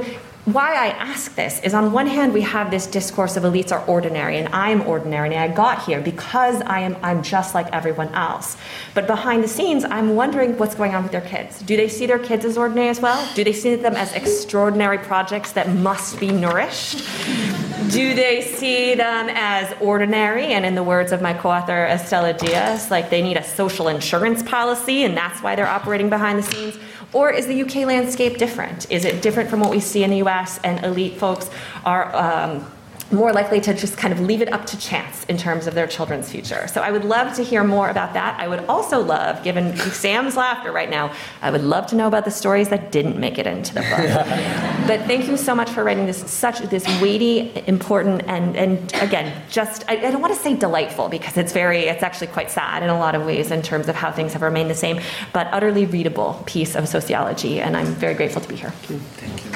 why I ask this is, on one hand, we have this discourse of elites are ordinary, and I'm ordinary, and I got here because I am, I'm just like everyone else. But behind the scenes, I'm wondering what's going on with their kids. Do they see their kids as ordinary as well? Do they see them as extraordinary projects that must be nourished? Do they see them as ordinary, and in the words of my co-author Estela Diaz, like they need a social insurance policy, and that's why they're operating behind the scenes? Or is the U K landscape different? Is it different from what we see in the U S, and elite folks are um, more likely to just kind of leave it up to chance in terms of their children's future? So I would love to hear more about that. I would also love, given Sam's laughter right now, I would love to know about the stories that didn't make it into the book. But thank you so much for writing this such this weighty, important, and and again, just I, I don't want to say delightful, because it's very it's actually quite sad in a lot of ways in terms of how things have remained the same, but utterly readable piece of sociology, and I'm very grateful to be here. Thank you.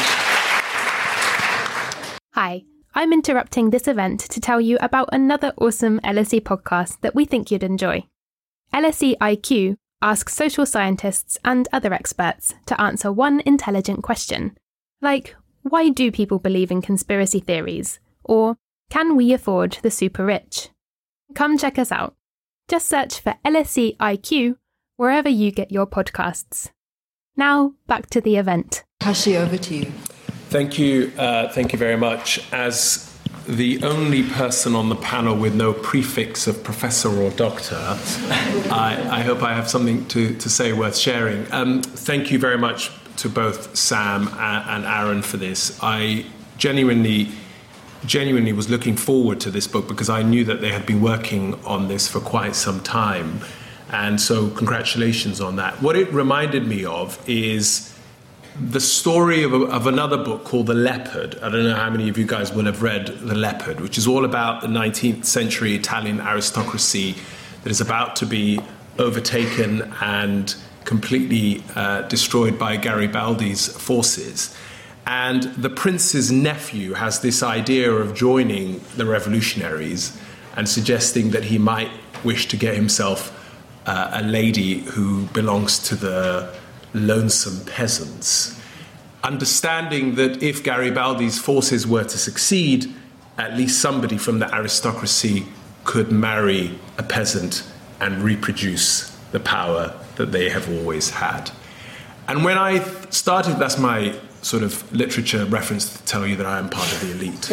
Hi. I'm interrupting this event to tell you about another awesome L S E podcast that we think you'd enjoy. L S E I Q asks social scientists and other experts to answer one intelligent question, like, why do people believe in conspiracy theories? Or, can we afford the super rich? Come check us out. Just search for L S E I Q wherever you get your podcasts. Now, back to the event. Hashi, over to you. Thank you. Uh, thank you very much. As the only person on the panel with no prefix of professor or doctor, I, I hope I have something to, to say worth sharing. Um, thank you very much to both Sam and Aaron for this. I genuinely, genuinely was looking forward to this book because I knew that they had been working on this for quite some time. And so congratulations on that. What it reminded me of is the story of, a, of another book called The Leopard. I don't know how many of you guys will have read The Leopard, which is all about the nineteenth century Italian aristocracy that is about to be overtaken and completely uh, destroyed by Garibaldi's forces. And the prince's nephew has this idea of joining the revolutionaries and suggesting that he might wish to get himself uh, a lady who belongs to the lonesome peasants, understanding that if Garibaldi's forces were to succeed, at least somebody from the aristocracy could marry a peasant and reproduce the power that they have always had. And when I started, that's my sort of literature reference to tell you that I am part of the elite.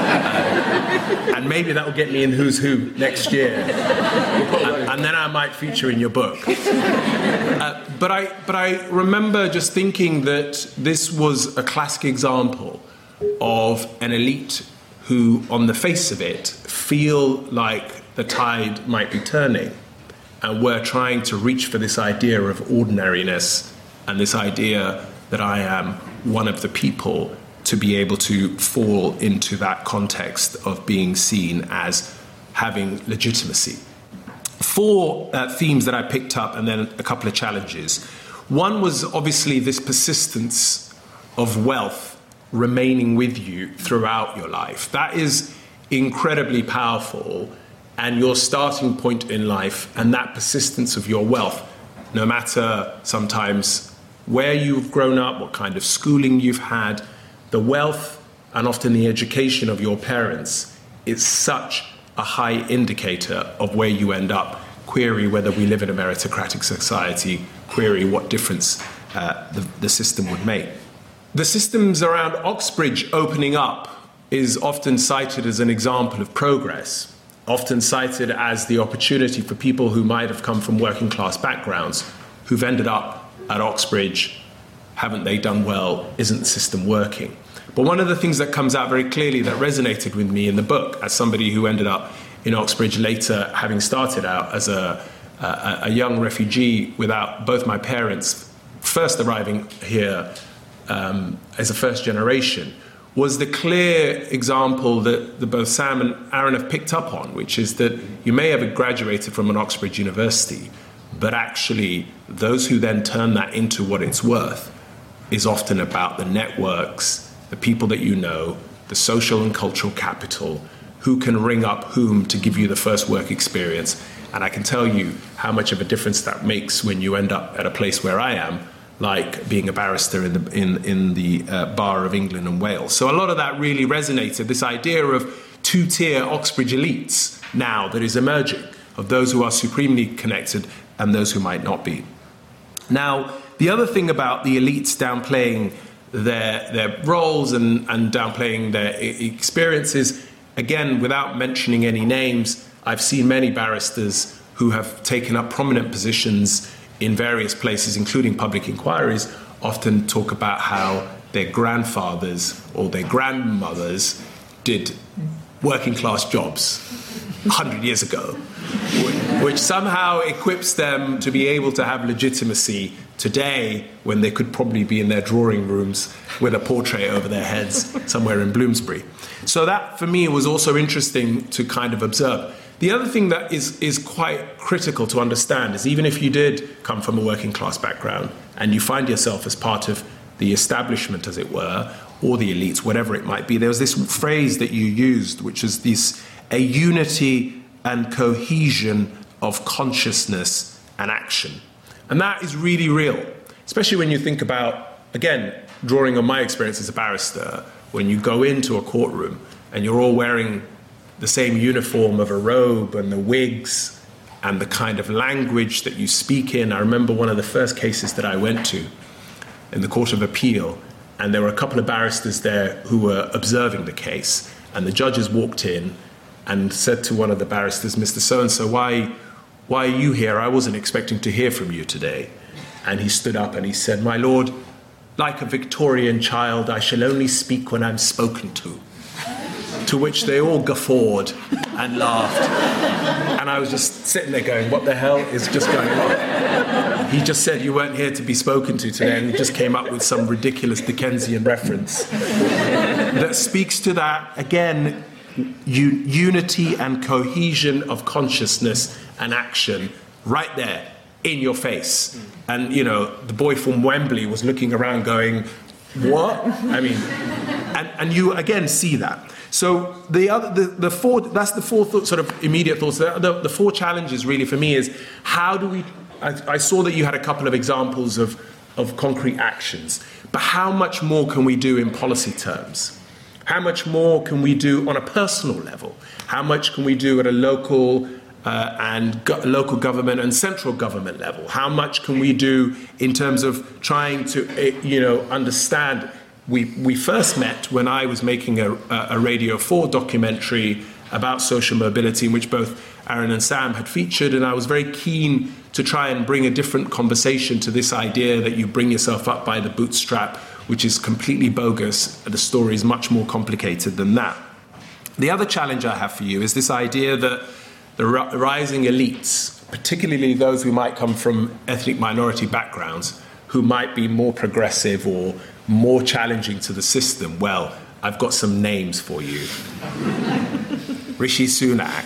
uh, and maybe that will get me in Who's Who next year. and, and then I might feature in your book. Uh, but I but I remember just thinking that this was a classic example of an elite who, on the face of it, feel like the tide might be turning, and we're trying to reach for this idea of ordinariness and this idea that I am one of the people to be able to fall into that context of being seen as having legitimacy. Four uh, themes that I picked up, and then a couple of challenges. One was obviously this persistence of wealth remaining with you throughout your life. That is incredibly powerful, and your starting point in life and that persistence of your wealth, no matter sometimes where you've grown up, what kind of schooling you've had, the wealth and often the education of your parents is such a high indicator of where you end up. Query whether we live in a meritocratic society, query what difference uh, the, the system would make. The systems around Oxbridge opening up is often cited as an example of progress, often cited as the opportunity for people who might have come from working class backgrounds, who've ended up at Oxbridge. Haven't they done well? Isn't the system working? But one of the things that comes out very clearly that resonated with me in the book, as somebody who ended up in Oxbridge later, having started out as a, a, a young refugee without both my parents first arriving here um, as a first generation, was the clear example that, that both Sam and Aaron have picked up on, which is that you may have graduated from an Oxbridge university, but actually those who then turn that into what it's worth is often about the networks, the people that you know, the social and cultural capital, who can ring up whom to give you the first work experience. And I can tell you how much of a difference that makes when you end up at a place where I am, like being a barrister in the, in, in the uh, Bar of England and Wales. So a lot of that really resonated, this idea of two-tier Oxbridge elites now that is emerging, of those who are supremely connected and those who might not be. Now, the other thing about the elites downplaying their, their roles and, and downplaying their experiences, again, without mentioning any names, I've seen many barristers who have taken up prominent positions in various places, including public inquiries, often talk about how their grandfathers or their grandmothers did working class jobs one hundred years ago, which somehow equips them to be able to have legitimacy today when they could probably be in their drawing rooms with a portrait over their heads somewhere in Bloomsbury. So that, for me, was also interesting to kind of observe. The other thing that is, is quite critical to understand is even if you did come from a working class background and you find yourself as part of the establishment, as it were, or the elites, whatever it might be, there was this phrase that you used, which is this, a unity and cohesion of consciousness and action. And that is really real, especially when you think about, again, drawing on my experience as a barrister, when you go into a courtroom and you're all wearing the same uniform of a robe and the wigs and the kind of language that you speak in. I remember one of the first cases that I went to in the Court of Appeal, and there were a couple of barristers there who were observing the case, and the judges walked in and said to one of the barristers, Mister So-and-so, why, why are you here? I wasn't expecting to hear from you today. And he stood up and he said, my lord, like a Victorian child, I shall only speak when I'm spoken to. To which they all guffawed and laughed. And I was just sitting there going, what the hell is just going on? He just said you weren't here to be spoken to today, and he just came up with some ridiculous Dickensian reference that speaks to that, again, un- unity and cohesion of consciousness and action right there in your face. And, you know, the boy from Wembley was looking around going, what? I mean, and, and you again see that. So the other, the, the four, that's the four th- sort of immediate thoughts. The, the, the four challenges really for me is how do we, I, I saw that you had a couple of examples of, of concrete actions, but how much more can we do in policy terms? How much more can we do on a personal level? How much can we do at a local uh, and go- local government and central government level? How much can we do in terms of trying to, uh, you know, understand? We we first met when I was making a, a Radio four documentary about social mobility in which both Aaron and Sam had featured, and I was very keen to try and bring a different conversation to this idea that you bring yourself up by the bootstrap, which is completely bogus. The story is much more complicated than that. The other challenge I have for you is this idea that the rising elites, particularly those who might come from ethnic minority backgrounds, who might be more progressive or more challenging to the system, well, I've got some names for you. Rishi Sunak,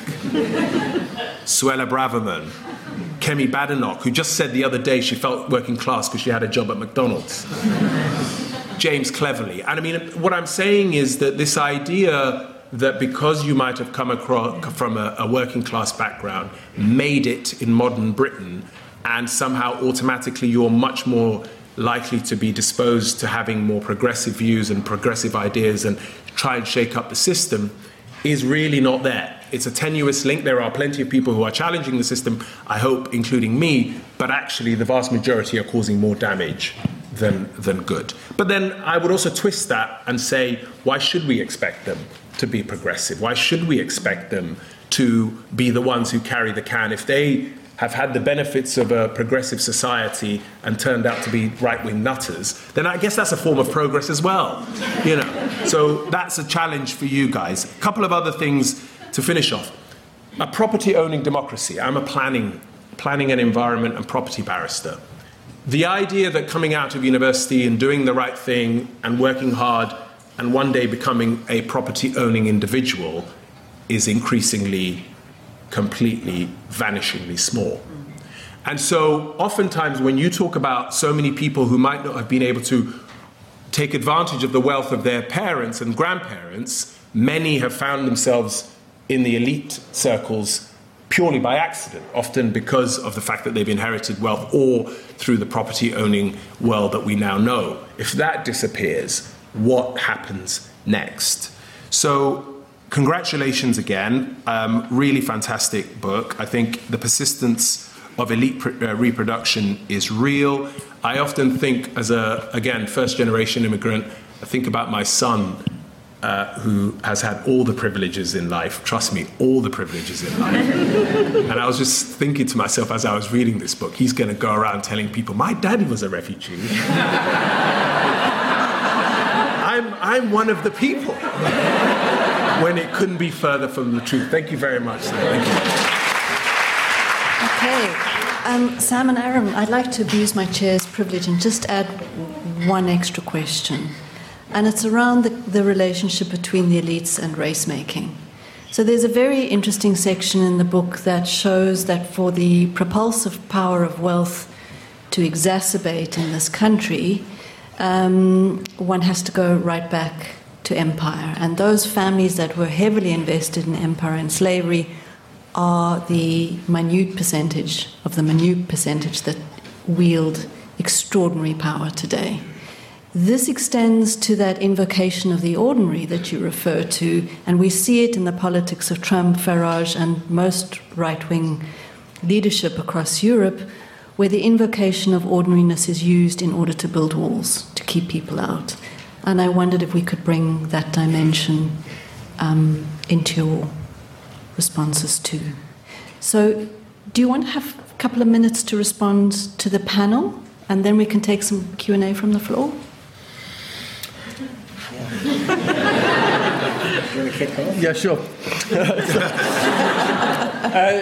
Suella Braverman, Kemi Badenoch, who just said the other day she felt working class because she had a job at McDonald's. James Cleverly. And I mean, what I'm saying is that this idea that because you might have come across from a, a working class background, made it in modern Britain, and somehow automatically you're much more likely to be disposed to having more progressive views and progressive ideas and try and shake up the system, is really not there. It's a tenuous link. There are plenty of people who are challenging the system, I hope, including me, but actually the vast majority are causing more damage than, than good. But then I would also twist that and say, why should we expect them to be progressive? Why should we expect them to be the ones who carry the can if they have had the benefits of a progressive society and turned out to be right-wing nutters? Then I guess that's a form of progress as well, you know. So that's a challenge for you guys. A couple of other things to finish off. A property-owning democracy. I'm a planning, planning and environment and property barrister. The idea that coming out of university and doing the right thing and working hard and one day becoming a property-owning individual is increasingly, completely, vanishingly small. And so oftentimes when you talk about so many people who might not have been able to take advantage of the wealth of their parents and grandparents, many have found themselves in the elite circles purely by accident, often because of the fact that they've inherited wealth or through the property-owning world that we now know. If that disappears, what happens next? So, congratulations again. Um, really fantastic book. I think the persistence of elite pr- uh, reproduction is real. I often think, as a, again, first-generation immigrant, I think about my son, uh, who has had all the privileges in life. Trust me, all the privileges in life. And I was just thinking to myself as I was reading this book, he's going to go around telling people, my daddy was a refugee. I'm, I'm one of the people. When it couldn't be further from the truth. Thank you very much. Thank you. Okay. Um, Sam and Aaron, I'd like to abuse my chair's privilege and just add one extra question. And it's around the, the relationship between the elites and race making. So there's a very interesting section in the book that shows that for the propulsive power of wealth to exacerbate in this country, um, one has to go right back to empire. And those families that were heavily invested in empire and slavery are the minute percentage of the minute percentage that wield extraordinary power today. This extends to that invocation of the ordinary that you refer to, and we see it in the politics of Trump, Farage, and most right-wing leadership across Europe, where the invocation of ordinariness is used in order to build walls, to keep people out. And I wondered if we could bring that dimension um, into your responses too. So, do you want to have a couple of minutes to respond to the panel, and then we can take some Q and A from the floor? Yeah, sure. uh,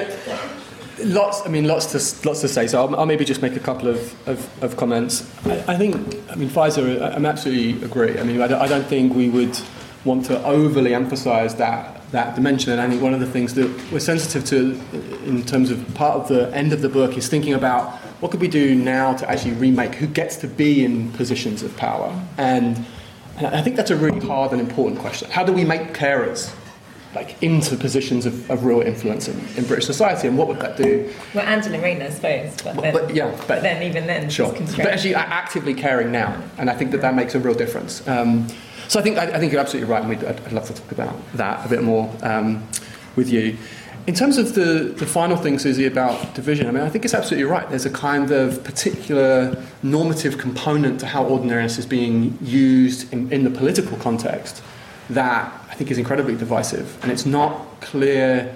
lots. I mean, lots to lots to say. So I'll, I'll maybe just make a couple of, of, of comments. I, I think. I mean, Pfizer. I, I absolutely agree. I mean, I don't, I don't think we would want to overly emphasise that that dimension. And I think one of the things that we're sensitive to, in terms of part of the end of the book, is thinking about what could we do now to actually remake who gets to be in positions of power. And And I think that's a really hard and important question. How do we make carers like into positions of, of real influence in, in British society, and what would that do? Well, Angela Rayner, I suppose, but then, but, yeah, but, but then even then, sure. But actually, actively caring now, and I think that that makes a real difference. Um, so I think I, I think you're absolutely right, and we'd, I'd, I'd love to talk about that a bit more um, with you. In terms of the, the final thing, Susie, about division, I mean, I think it's absolutely right. There's a kind of particular normative component to how ordinariness is being used in, in the political context that I think is incredibly divisive. And it's not clear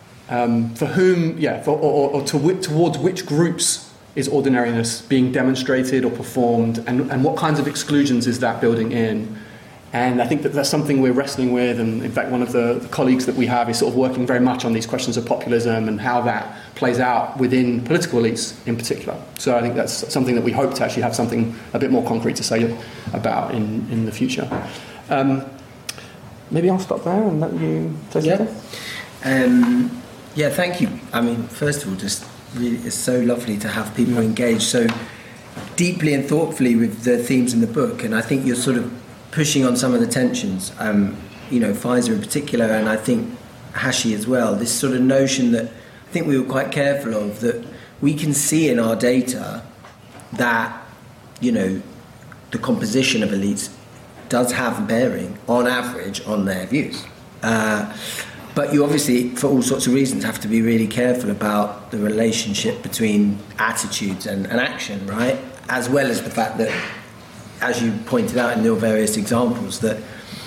um, for whom, yeah, for, or, or to, towards which groups is ordinariness being demonstrated or performed, and, and what kinds of exclusions is that building in. And I think that that's something we're wrestling with, and in fact one of the, the colleagues that we have is sort of working very much on these questions of populism and how that plays out within political elites in particular. So I think that's something that we hope to actually have something a bit more concrete to say about in, in the future. Um, maybe I'll stop there and let you say something. Yeah. Um, yeah, thank you. I mean, first of all, just really, it's so lovely to have people engage so deeply and thoughtfully with the themes in the book, and I think you're sort of pushing on some of the tensions, um, you know, Pfizer in particular, and I think Hashi as well, this sort of notion that I think we were quite careful of, that we can see in our data that, you know, the composition of elites does have a bearing, on average, on their views. Uh, but you obviously, for all sorts of reasons, have to be really careful about the relationship between attitudes and, and action, right? As well as the fact that, as you pointed out in your various examples, that,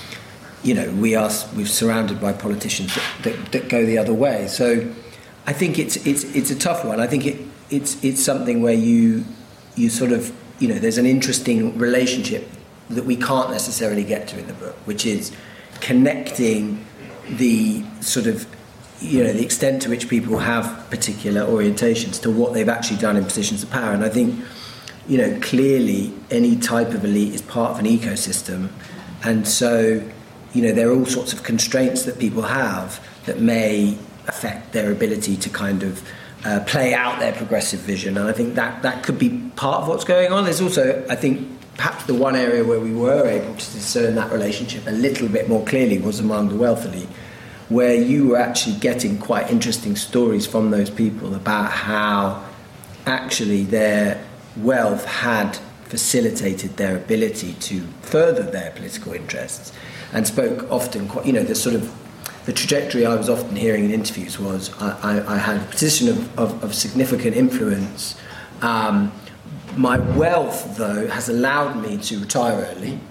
you know, we are we're surrounded by politicians that, that, that go the other way. So I think it's it's it's a tough one. I think it it's it's something where you you sort of, you know, there's an interesting relationship that we can't necessarily get to in the book, which is connecting the sort of, you know, the extent to which people have particular orientations to what they've actually done in positions of power. And I think, you know, clearly any type of elite is part of an ecosystem, and so, you know, there are all sorts of constraints that people have that may affect their ability to kind of uh, play out their progressive vision, and I think that that could be part of what's going on. There's also, I think, perhaps the one area where we were able to discern that relationship a little bit more clearly was among the wealth elite, where you were actually getting quite interesting stories from those people about how actually their wealth had facilitated their ability to further their political interests, and spoke often quite, you know, the sort of the trajectory I was often hearing in interviews was I, I, I had a position of, of, of significant influence. Um, my wealth, though, has allowed me to retire early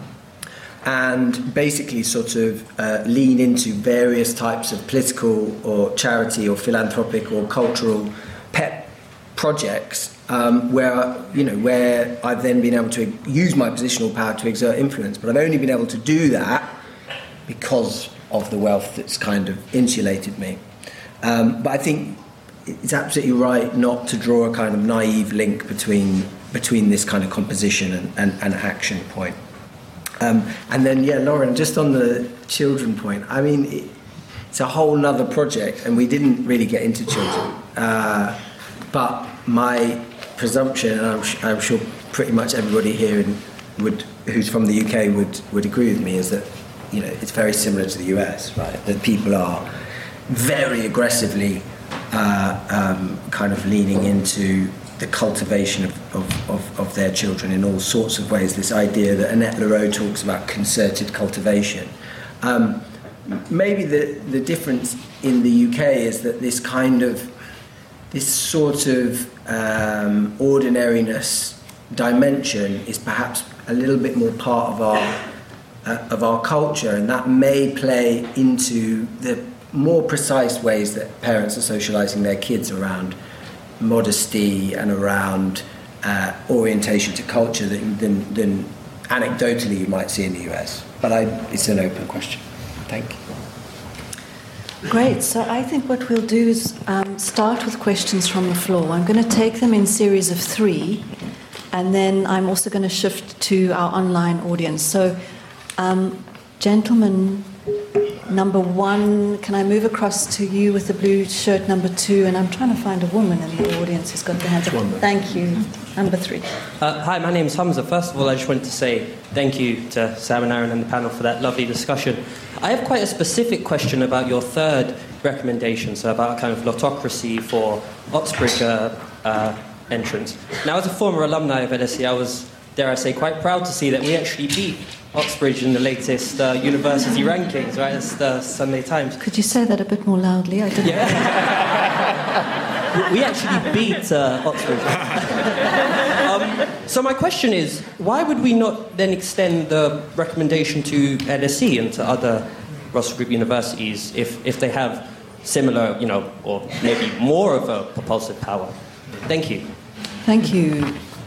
and basically sort of uh, lean into various types of political or charity or philanthropic or cultural pet projects um, where, you know, where I've then been able to use my positional power to exert influence. But I've only been able to do that because of the wealth that's kind of insulated me. Um, but I think it's absolutely right not to draw a kind of naive link between between this kind of composition and, and, and action point. Um, and then, yeah, Lauren, just on the children point, I mean, it, it's a whole nother project, and we didn't really get into children. Uh, but my presumption, and I'm, I'm sure pretty much everybody here in, would, who's from the U K would, would agree with me, is that, you know, it's very similar to the U S, right? That people are very aggressively uh, um, kind of leaning into the cultivation of, of, of, of their children in all sorts of ways. This idea that Annette Leroux talks about concerted cultivation. Um, maybe the, the difference in the U K is that this kind of, this sort of um, ordinariness dimension is perhaps a little bit more part of our Uh, of our culture, and that may play into the more precise ways that parents are socialising their kids around modesty and around uh, orientation to culture than, than, than anecdotally you might see in the U S. But I, it's an open question. Thank you. Great. So I think what we'll do is um, start with questions from the floor. I'm going to take them in series of three, and then I'm also going to shift to our online audience. So Um, gentleman number one, can I move across to you with the blue shirt, number two? And I'm trying to find a woman in the audience who's got their hands up. Thank you. Number three. Uh, hi, my name's Hamza. First of all, I just wanted to say thank you to Sam and Aaron and the panel for that lovely discussion. I have quite a specific question about your third recommendation, so about a kind of lotocracy for Oxbridge uh, uh, entrance. Now, as a former alumni of L S E, I was, dare I say, quite proud to see that we actually beat Oxbridge in the latest uh, university rankings, right? It's the Sunday Times. Could you say that a bit more loudly? I didn't. Yeah. We actually beat uh, Oxbridge. um, so my question is, why would we not then extend the recommendation to L S E and to other Russell Group universities if, if they have similar, you know, or maybe more of a propulsive power? Thank you. Thank you.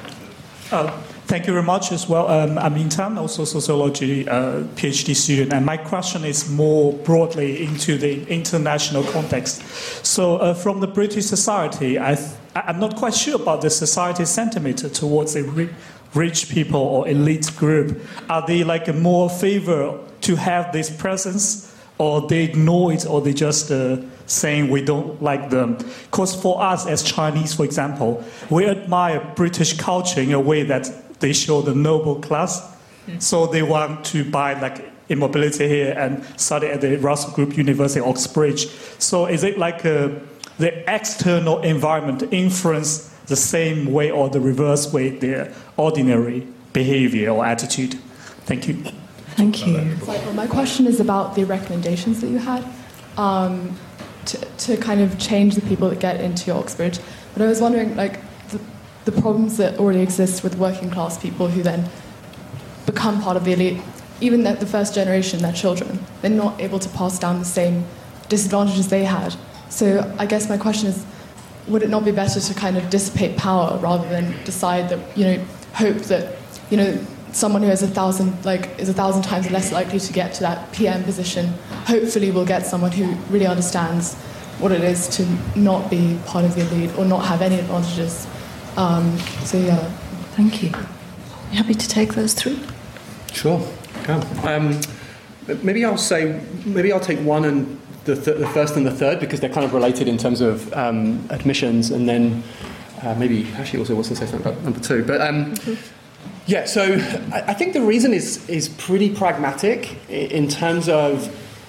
Uh, Thank you very much as well. Um, I'm Intan, also sociology uh, PhD student, and my question is more broadly into the international context. So, uh, from the British society, I th- I'm not quite sure about the society sentiment towards a ri- rich people or elite group. Are they like a more favor to have this presence, or they ignore it, or they just uh, saying we don't like them? Because for us as Chinese, for example, we admire British culture in a way that they show the noble class, so they want to buy like immobility here and study at the Russell Group University, Oxbridge. So is it like uh, the external environment influence the same way or the reverse way their ordinary behavior or attitude? Thank you. Thank you. So, well, my question is about the recommendations that you had um, to, to kind of change the people that get into Oxbridge. But I was wondering, like, the problems that already exist with working class people who then become part of the elite, even that the first generation, their children, they're not able to pass down the same disadvantages they had. So I guess my question is, would it not be better to kind of dissipate power rather than decide that, you know, hope that, you know, someone who has a thousand, like, is a thousand times less likely to get to that P M position, hopefully will get someone who really understands what it is to not be part of the elite or not have any advantages. Um, so yeah, thank you. You happy to take those three? Sure. Yeah. Um, maybe I'll say maybe I'll take one and the, th- the first and the third because they're kind of related in terms of um, admissions, and then uh, maybe Ashley also wants to say something about number two. But um, mm-hmm. yeah, so I, I think the reason is is pretty pragmatic in terms of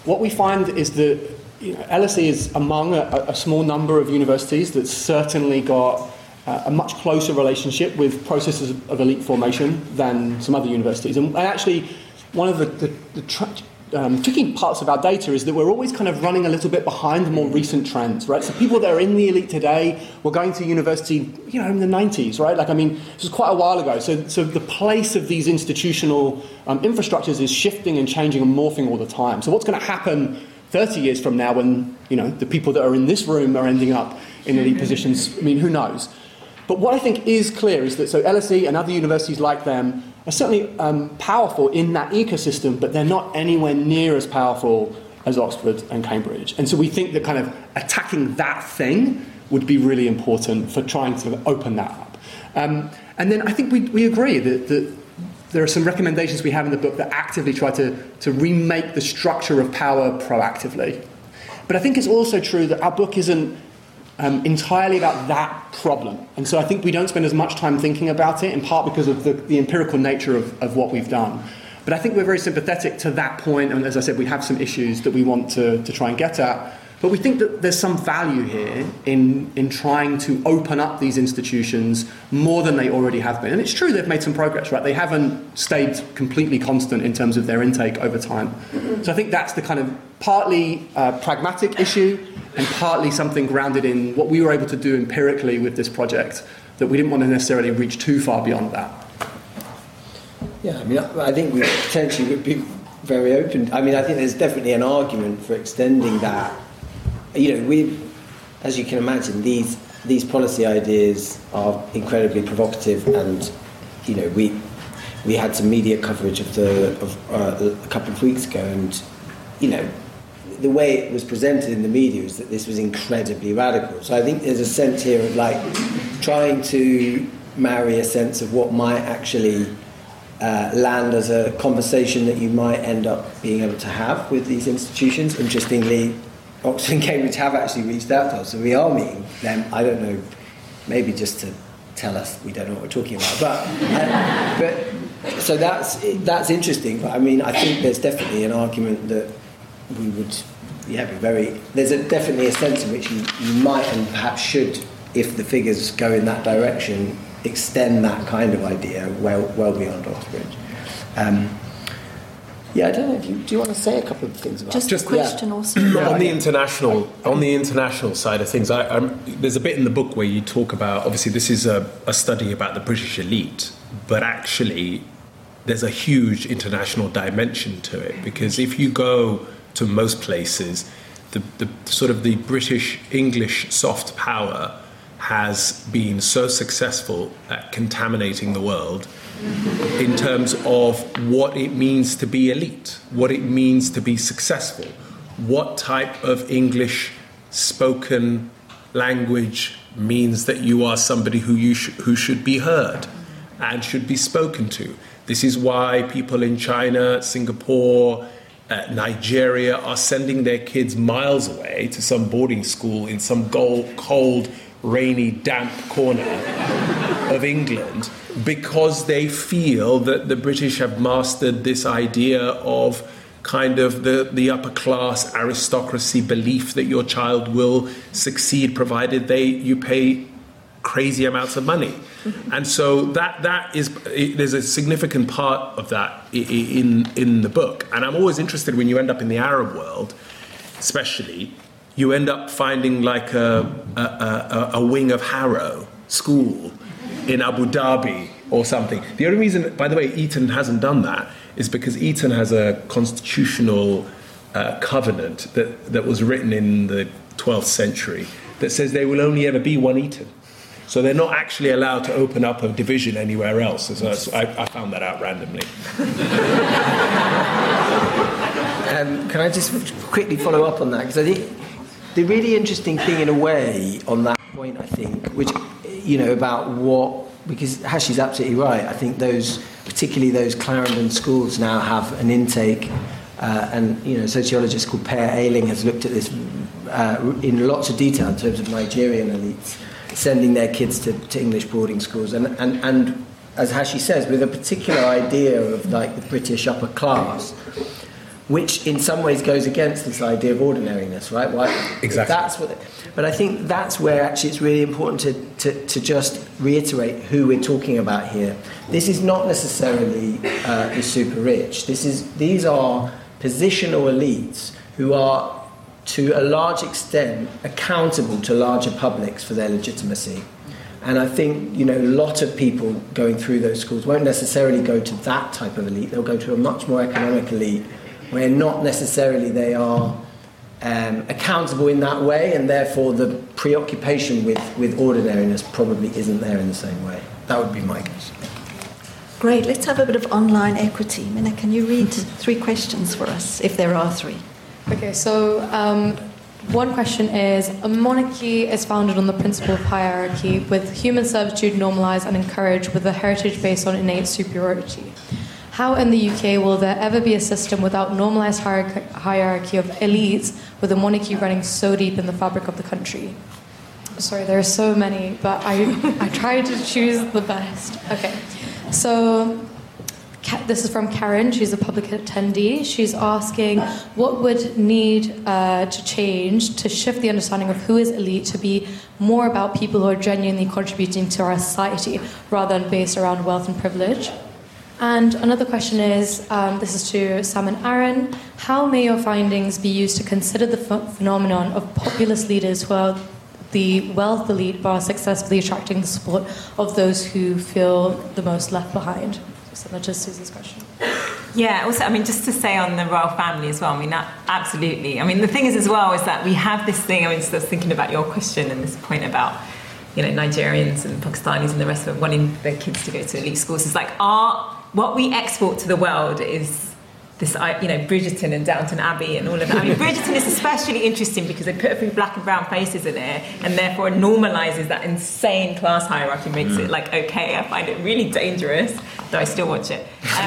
what we find is that you know, L S E is among a, a small number of universities that's certainly got uh, a much closer relationship with processes of, of elite formation than some other universities. And, and actually, one of the, the, the tra- um, tricky parts of our data is that we're always kind of running a little bit behind the more recent trends, right? So people that are in the elite today were going to university, you know, in the nineties, right? Like, I mean, this was quite a while ago. So, so the place of these institutional um, infrastructures is shifting and changing and morphing all the time. So what's going to happen thirty years from now when, you know, the people that are in this room are ending up in elite positions? I mean, who knows? But what I think is clear is that so L S E and other universities like them are certainly um, powerful in that ecosystem, but they're not anywhere near as powerful as Oxford and Cambridge. And so we think that kind of attacking that thing would be really important for trying to open that up. Um, and then I think we, we agree that, that there are some recommendations we have in the book that actively try to, to remake the structure of power proactively. But I think it's also true that our book isn't um, entirely about that problem. And so I think we don't spend as much time thinking about it, in part because of the, the empirical nature of, of what we've done. But I think we're very sympathetic to that point, and as I said, we have some issues that we want to, to try and get at. But we think that there's some value here in, in trying to open up these institutions more than they already have been. And it's true they've made some progress, right? They haven't stayed completely constant in terms of their intake over time. So I think that's the kind of partly uh, pragmatic issue and partly something grounded in what we were able to do empirically with this project, that we didn't want to necessarily reach too far beyond that. Yeah, I mean, I think we potentially would be very open. I mean, I think there's definitely an argument for extending that. You know, we, as you can imagine, these these policy ideas are incredibly provocative, and you know, we we had some media coverage of the of uh, a couple of weeks ago, and you know, the way it was presented in the media is that this was incredibly radical. So I think there's a sense here of like trying to marry a sense of what might actually Uh, land as a conversation that you might end up being able to have with these institutions. Interestingly, Oxford and Cambridge have actually reached out to us, so we are meeting them. I don't know, maybe just to tell us we don't know what we're talking about. But, uh, but so that's that's interesting. But I mean, I think there's definitely an argument that we would, yeah, be very. There's a, definitely a sense in which you, you might and perhaps should, if the figures go in that direction, extend that kind of idea well well beyond Oxbridge. Um, yeah, I don't know. If you, do you want to say a couple of things about just just a question yeah. also on the international on the international side of things? I, I'm, there's a bit in the book where you talk about, obviously this is a, a study about the British elite, but actually there's a huge international dimension to it, because if you go to most places, the, the sort of the British English soft power has been so successful at contaminating the world in terms of what it means to be elite, what it means to be successful, what type of English spoken language means that you are somebody who you sh- who should be heard and should be spoken to. This is why people in China, Singapore, uh, Nigeria are sending their kids miles away to some boarding school in some gold, cold, rainy, damp corner of England, because they feel that the British have mastered this idea of kind of the, the upper class aristocracy belief that your child will succeed provided they you pay crazy amounts of money. And so that that is there's a significant part of that in in the book. And I'm always interested when you end up in the Arab world, especially, you end up finding like a, a, a, a wing of Harrow school in Abu Dhabi or something. The only reason, by the way, Eton hasn't done that is because Eton has a constitutional uh, covenant that, that was written in the twelfth century that says there will only ever be one Eton. So they're not actually allowed to open up a division anywhere else. So I, I found that out randomly. um, can I just quickly follow up on that? Because I think the really interesting thing in a way on that point, I think, which, you know, about what, because Hashi's absolutely right, I think those, particularly those Clarendon schools now have an intake, uh, and, you know, a sociologist called Per Ailing has looked at this uh, in lots of detail in terms of Nigerian elites sending their kids to, to English boarding schools, and, and, and as Hashi says, with a particular idea of like the British upper class. which in some ways goes against this idea of ordinariness, right? Why, exactly. That's what. It, but I think that's where actually it's really important to, to, to just reiterate who we're talking about here. This is not necessarily uh, the super rich. This is these are positional elites who are, to a large extent, accountable to larger publics for their legitimacy. And I think, you know, a lot of people going through those schools won't necessarily go to that type of elite. They'll go to a much more economic elite where not necessarily they are um, accountable in that way, and therefore the preoccupation with, with ordinariness probably isn't there in the same way. That would be my guess. Great. Let's have a bit of online equity. Minna, can you read three questions for us, if there are three? Okay, so um, one question is, a monarchy is founded on the principle of hierarchy, with human servitude normalised and encouraged with a heritage based on innate superiority. How in the U K will there ever be a system without normalised hierarchy, hierarchy of elites, with a monarchy running so deep in the fabric of the country? Sorry, there are so many, but I, I tried to choose the best. Okay, so this is from Karen. She's a public attendee. She's asking what would need uh, to change to shift the understanding of who is elite to be more about people who are genuinely contributing to our society rather than based around wealth and privilege. And another question is, um, this is to Sam and Aaron, how may your findings be used to consider the ph- phenomenon of populist leaders who are the wealth elite but are successfully attracting the support of those who feel the most left behind? So that's just Susie's question. Yeah, also, I mean, just to say on the royal family as well, I mean, that, absolutely. I mean, the thing is as well is that we have this thing, I mean, just thinking about your question and this point about, you know, Nigerians and Pakistanis and the rest of it wanting their kids to go to elite schools. It's like, our, what we export to the world is this, you know, Bridgerton and Downton Abbey and all of that. I mean, Bridgerton is especially interesting because they put a few black and brown faces in it, and therefore it normalises that insane class hierarchy, makes it like okay. I find it really dangerous, though I still watch it. Um,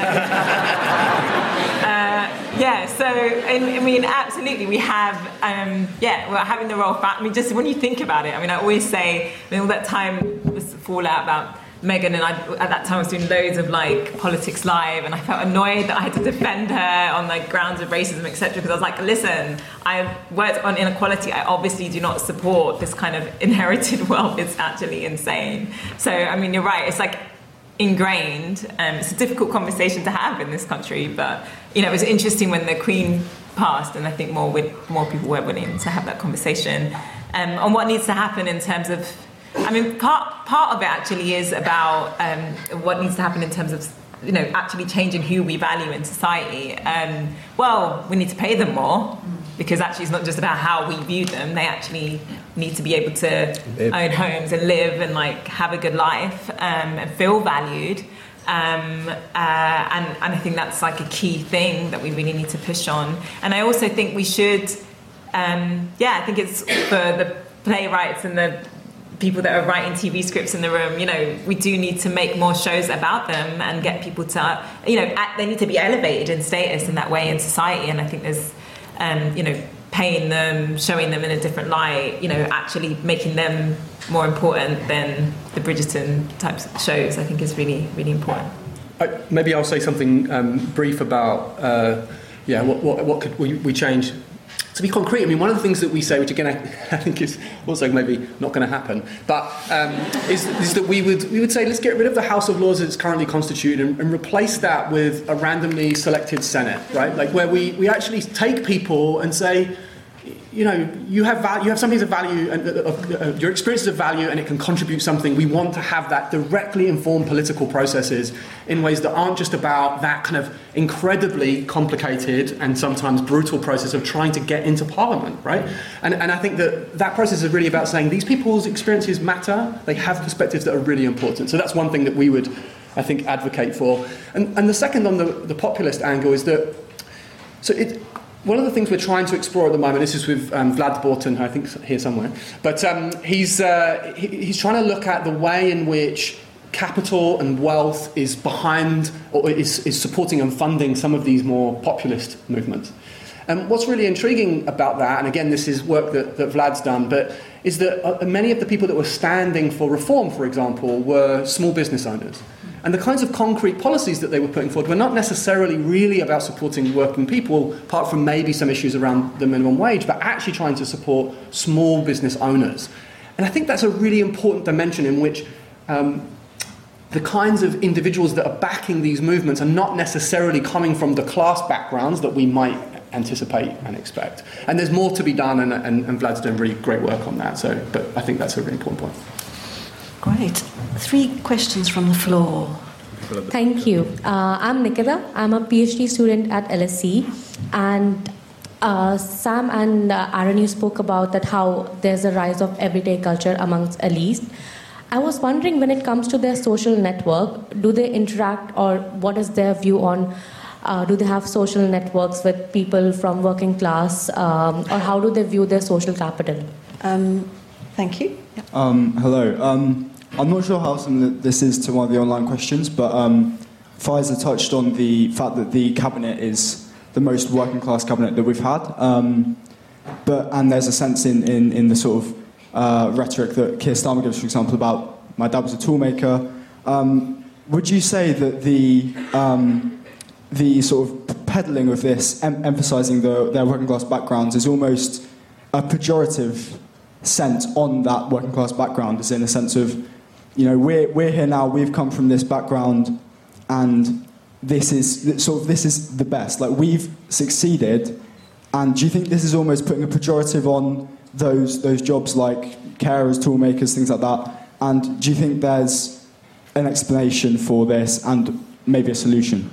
uh, yeah, so I, I mean, absolutely, we have, um, yeah, we're having the royal family. I mean, just when you think about it, I mean, I always say, I mean, all that time was fallout about Meghan, and I, at that time I was doing loads of like Politics Live, and I felt annoyed that I had to defend her on like grounds of racism, et cetera. Because I was like, listen, I've worked on inequality. I obviously do not support this kind of inherited wealth. It's actually insane. So I mean, you're right. It's like ingrained. Um, it's a difficult conversation to have in this country, but you know, it was interesting when the Queen passed, and I think more with more people were willing to have that conversation um, on what needs to happen in terms of. I mean, part, part of it actually is about um, what needs to happen in terms of, you know, actually changing who we value in society. Um, well, we need to pay them more, because actually it's not just about how we view them. They actually need to be able to live. Own homes and live and like have a good life um, and feel valued. Um, uh, and, and I think that's like a key thing that we really need to push on. And I also think we should, um, yeah, I think it's for the playwrights and the people that are writing T V scripts in the room, you know, we do need to make more shows about them and get people to, you know, act, they need to be elevated in status in that way in society. And I think there's, um, you know, paying them, showing them in a different light, you know, actually making them more important than the Bridgerton types of shows, I think is really, really important. I, maybe I'll say something um, brief about, uh, yeah, what, what, what could we, we change? To be concrete, I mean, one of the things that we say, which again I, I think is also maybe not going to happen, but um, is, is that we would we would say let's get rid of the House of Lords as it's currently constituted and, and replace that with a randomly selected Senate, right? Like where we, we actually take people and say, you know, you have value, you have something of value, and uh, uh, your experience is of value, and it can contribute something. We want to have that directly inform political processes in ways that aren't just about that kind of incredibly complicated and sometimes brutal process of trying to get into Parliament, right? And and I think that that process is really about saying these people's experiences matter. They have perspectives that are really important. So that's one thing that we would, I think, advocate for. And and the second on the, the populist angle is that, so it. One of the things we're trying to explore at the moment, this is with um, Vlad Borton, who I think is here somewhere, but um, he's, uh, he, he's trying to look at the way in which capital and wealth is behind or is, is supporting and funding some of these more populist movements. And what's really intriguing about that, and again, this is work that, that Vlad's done, but is that uh, many of the people that were standing for reform, for example, were small business owners. And the kinds of concrete policies that they were putting forward were not necessarily really about supporting working people, apart from maybe some issues around the minimum wage, but actually trying to support small business owners. And I think that's a really important dimension in which um, the kinds of individuals that are backing these movements are not necessarily coming from the class backgrounds that we might anticipate and expect. And there's more to be done, and, and, and Vlad's doing really great work on that. So, but I think that's a really important point. Great. Three questions from the floor. Thank you. Uh, I'm Nikita. I'm a PhD student at L S E, and uh, Sam and uh, Aaron, you spoke about that how there's a rise of everyday culture amongst elites. I was wondering, when it comes to their social network, do they interact, or what is their view on, uh, do they have social networks with people from working class, um, or how do they view their social capital? Um, thank you. Yeah. Um, hello. Um, I'm not sure how similar this is to one of the online questions, but um, Pfizer touched on the fact that the cabinet is the most working class cabinet that we've had. Um, but and there's a sense in, in, in the sort of uh, rhetoric that Keir Starmer gives, for example, about my dad was a toolmaker. Um, would you say that the um, the sort of peddling of this, em- emphasising the, their working class backgrounds, is almost a pejorative sense on that working class background, as in a sense of, you know, we're we're here now, we've come from this background, and this is sort of this is the best. Like, we've succeeded, and do you think this is almost putting a pejorative on those those jobs like carers, toolmakers, things like that? And do you think there's an explanation for this and maybe a solution?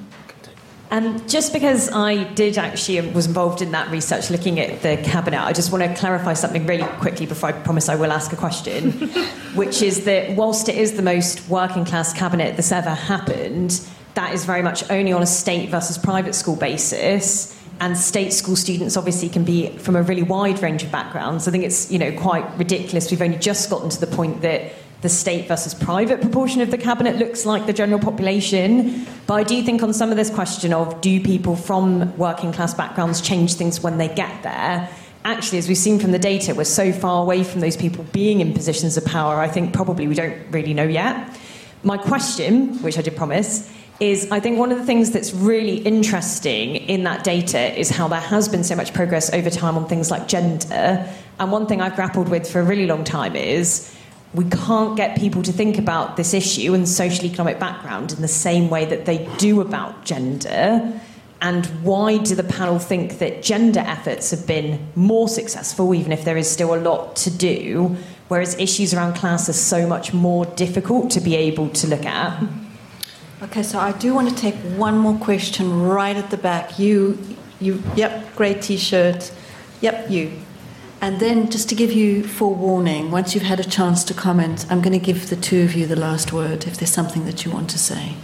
And just because I did actually was involved in that research looking at the cabinet, I just want to clarify something really quickly before I promise I will ask a question, which is that whilst it is the most working class cabinet that's ever happened, that is very much only on a state versus private school basis. And state school students obviously can be from a really wide range of backgrounds. I think it's, you know, quite ridiculous. We've only just gotten to the point that the state versus private proportion of the cabinet looks like the general population. But I do think on some of this question of do people from working class backgrounds change things when they get there, actually, as we've seen from the data, we're so far away from those people being in positions of power, I think probably we don't really know yet. My question, which I did promise, is I think one of the things that's really interesting in that data is how there has been so much progress over time on things like gender. And one thing I've grappled with for a really long time is we can't get people to think about this issue and social economic background in the same way that they do about gender. And why do the panel think that gender efforts have been more successful, even if there is still a lot to do, whereas issues around class are so much more difficult to be able to look at? Okay, so I do want to take one more question right at the back. You, you, yep, great T-shirt. Yep, you. And then, just to give you forewarning, once you've had a chance to comment, I'm going to give the two of you the last word, if there's something that you want to say.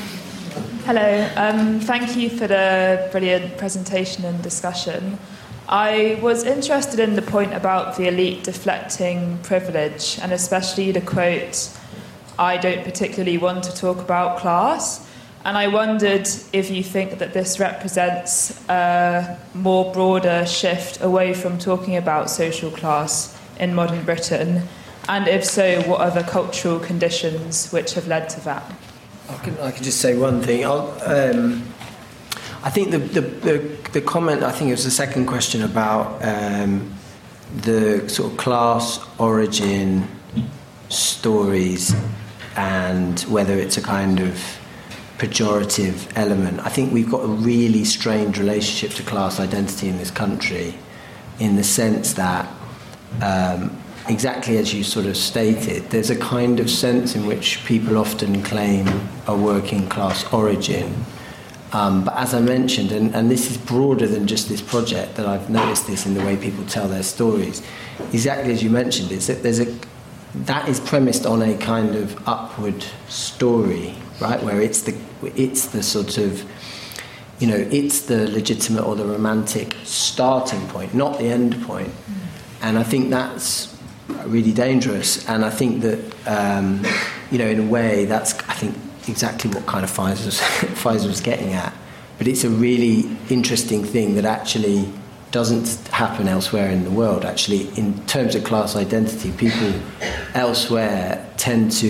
Hello. Um, thank you for the brilliant presentation and discussion. I was interested in the point about the elite deflecting privilege, and especially the quote, "I don't particularly want to talk about class." And I wondered if you think that this represents a more broader shift away from talking about social class in modern Britain, and if so, what are the cultural conditions which have led to that? I can, I can just say one thing. I'll, um, I think the, the, the, the comment, I think it was the second question about um, the sort of class origin stories and whether it's a kind of pejorative element. I think we've got a really strange relationship to class identity in this country, in the sense that, um, exactly as you sort of stated, there's a kind of sense in which people often claim a working class origin. Um, but as I mentioned, and, and this is broader than just this project, that I've noticed this in the way people tell their stories, exactly as you mentioned, is that there's a that is premised on a kind of upward story, right, where it's the it's the sort of, you know, it's the legitimate or the romantic starting point, not the end point. And I think that's really dangerous. And I think that, um, you know, in a way, that's, I think, exactly what kind of Pfizer was, Pfizer was getting at. But it's a really interesting thing that actually doesn't happen elsewhere in the world. Actually, in terms of class identity, people elsewhere tend to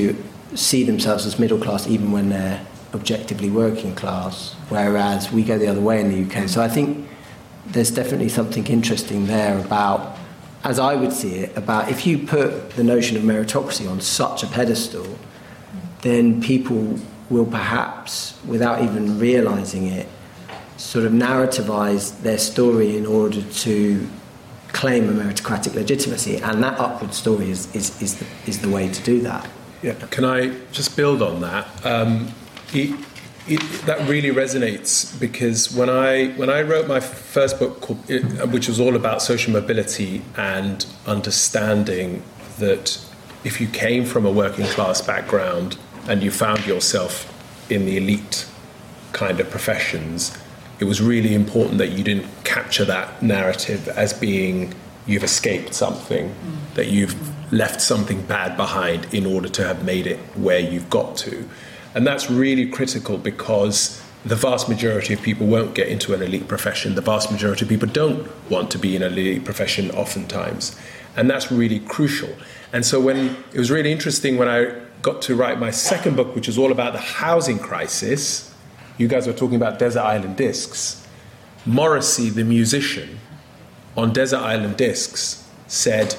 see themselves as middle class even when they're objectively working class, whereas we go the other way in the U K. So I think there's definitely something interesting there about, as I would see it, about if you put the notion of meritocracy on such a pedestal, then people will perhaps, without even realising it, sort of narrativize their story in order to claim a meritocratic legitimacy, and that upward story is, is, is, the, is the way to do that. Yeah. Can I just build on that? Um, it, it, that really resonates because when I when I wrote my first book, called, it, which was all about social mobility and understanding that if you came from a working class background and you found yourself in the elite kind of professions, it was really important that you didn't capture that narrative as being you've escaped something, mm. that you've left something bad behind in order to have made it where you've got to. And that's really critical because the vast majority of people won't get into an elite profession. The vast majority of people don't want to be in an elite profession oftentimes. And that's really crucial. And so when it was really interesting when I got to write my second book, which was all about the housing crisis. You guys were talking about Desert Island Discs. Morrissey, the musician, on Desert Island Discs said,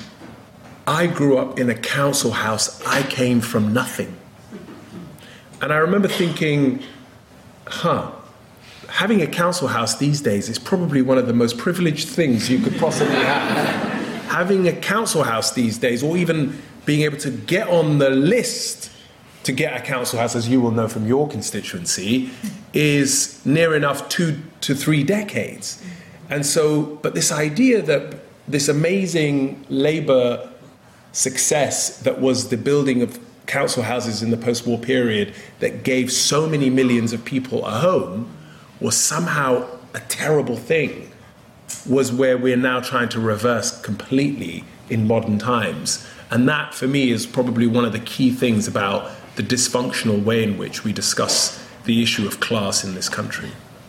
I grew up in a council house. I came from nothing. And I remember thinking, huh, having a council house these days is probably one of the most privileged things you could possibly have. Having a council house these days, or even being able to get on the list to get a council house, as you will know from your constituency, is near enough two to three decades. And so, but this idea that this amazing Labour success that was the building of council houses in the post-war period that gave so many millions of people a home was somehow a terrible thing, was where we're now trying to reverse completely in modern times. And that, for me, is probably one of the key things about the dysfunctional way in which we discuss the issue of class in this country.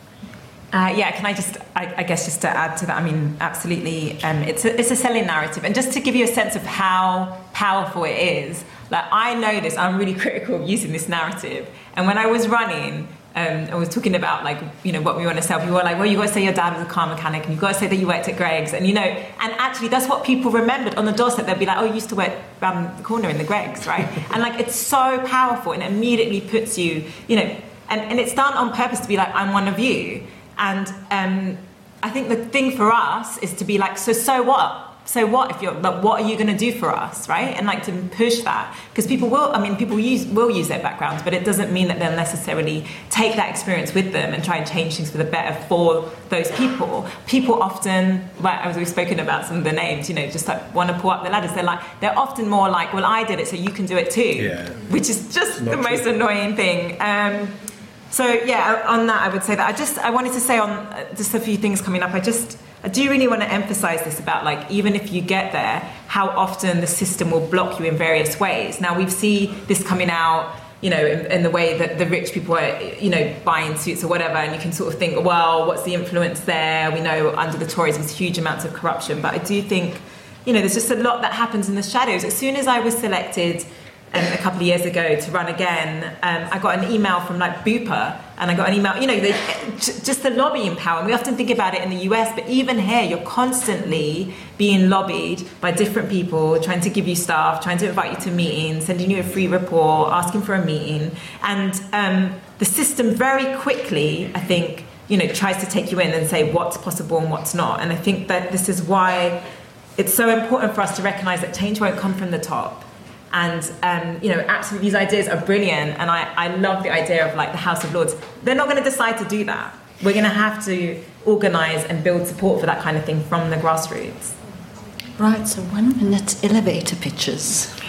Uh, yeah, can I just, I, I guess just to add to that, I mean, absolutely, um, it's, a, it's a selling narrative. And just to give you a sense of how powerful it is, like, I know this, I'm really critical of using this narrative. And when I was running, Um, I was talking about, like, you know, what we want to sell. People were like, well, you got to say your dad was a car mechanic, and you've got to say that you worked at Greggs, and you know, and actually that's what people remembered on the doorstep. They'd be like, oh, you used to work around the corner in the Greggs, right? And like, it's so powerful, and it immediately puts you, you know, and, and it's done on purpose to be like, I'm one of you. And um, I think the thing for us is to be like, so so what? So what if you're like, what are you going to do for us, right? And like to push that, because people will, I mean, people use will use their backgrounds, but it doesn't mean that they'll necessarily take that experience with them and try and change things for the better for those people. People often, right, as we've spoken about some of the names, you know, just like want to pull up the ladders. They're like, they're often more like, well, I did it, so you can do it too, yeah. Which is just Not the true. most annoying thing. Um, so yeah, on that, I would say that I just I wanted to say on just a few things coming up. I just. I do really want to emphasize this about, like, even if you get there, how often the system will block you in various ways. Now, we see this coming out, you know, in, in the way that the rich people are, you know, buying suits or whatever, and you can sort of think, well, what's the influence there? We know under the Tories there's huge amounts of corruption, but I do think, you know, there's just a lot that happens in the shadows. As soon as I was selected um, a couple of years ago to run again, um, I got an email from, like, Bupa, and I got an email, you know, the, just the lobbying power. And we often think about it in the U S, but even here, you're constantly being lobbied by different people, trying to give you stuff, trying to invite you to meetings, sending you a free report, asking for a meeting. And um, the system very quickly, I think, you know, tries to take you in and say what's possible and what's not. And I think that this is why it's so important for us to recognise that change won't come from the top. And, um, you know, absolutely, these ideas are brilliant. And I, I love the idea of, like, the House of Lords. They're not going to decide to do that. We're going to have to organise and build support for that kind of thing from the grassroots. Right, so one minute elevator pitches.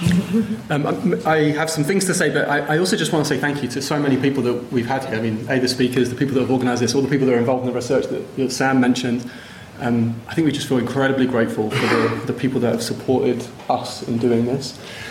um, I have some things to say, but I, I also just want to say thank you to so many people that we've had here. I mean, A, the speakers, the people that have organised this, all the people that are involved in the research that, that Sam mentioned. Um, I think we just feel incredibly grateful for the, the people that have supported us in doing this.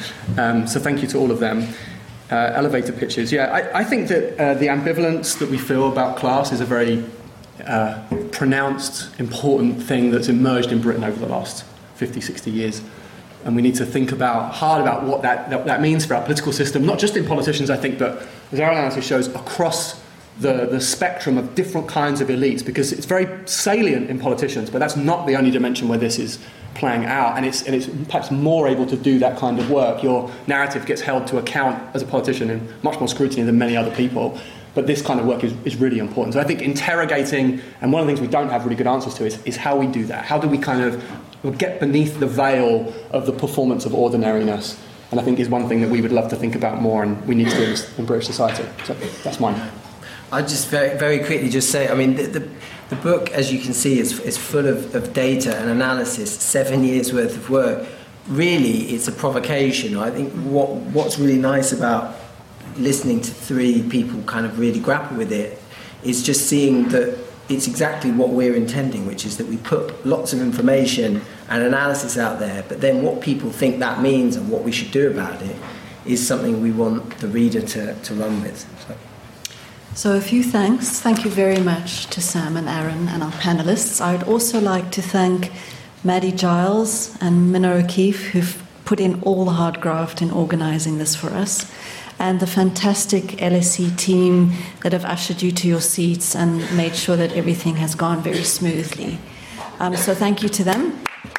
Um, so thank you to all of them. Uh, elevator pitches. Yeah, I, I think that uh, the ambivalence that we feel about class is a very uh, pronounced, important thing that's emerged in Britain over the last fifty, sixty years. And we need to think about hard about what that, that, that means for our political system, not just in politicians, I think, but as our analysis shows, across the, the spectrum of different kinds of elites, because it's very salient in politicians, but that's not the only dimension where this is playing out, and it's, and it's perhaps more able to do that kind of work. Your narrative gets held to account as a politician in much more scrutiny than many other people, but this kind of work is, is really important. So I think interrogating, and one of the things we don't have really good answers to is, is how we do that. How do we kind of get beneath the veil of the performance of ordinariness? And I think is one thing that we would love to think about more, and we need to do in British society. So that's mine. I'd just very, very quickly just say, I mean, the, the, the book, as you can see, is, is full of, of data and analysis, seven years worth of work. Really, it's a provocation. I think what what's really nice about listening to three people kind of really grapple with it is just seeing that it's exactly what we're intending, which is that we put lots of information and analysis out there, but then what people think that means and what we should do about it is something we want the reader to, to run with. So. So a few thanks. Thank you very much to Sam and Aaron and our panellists. I would also like to thank Maddie Giles and Minna O'Keefe, who've put in all the hard graft in organising this for us, and the fantastic L S E team that have ushered you to your seats and made sure that everything has gone very smoothly. Um, so thank you to them.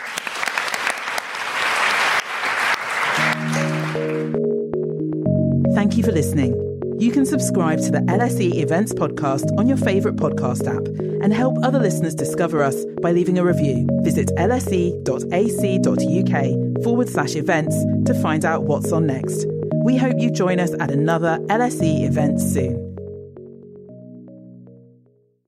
Thank you for listening. You can subscribe to the L S E Events podcast on your favourite podcast app and help other listeners discover us by leaving a review. Visit lse.ac.uk forward slash events to find out what's on next. We hope you join us at another L S E event soon.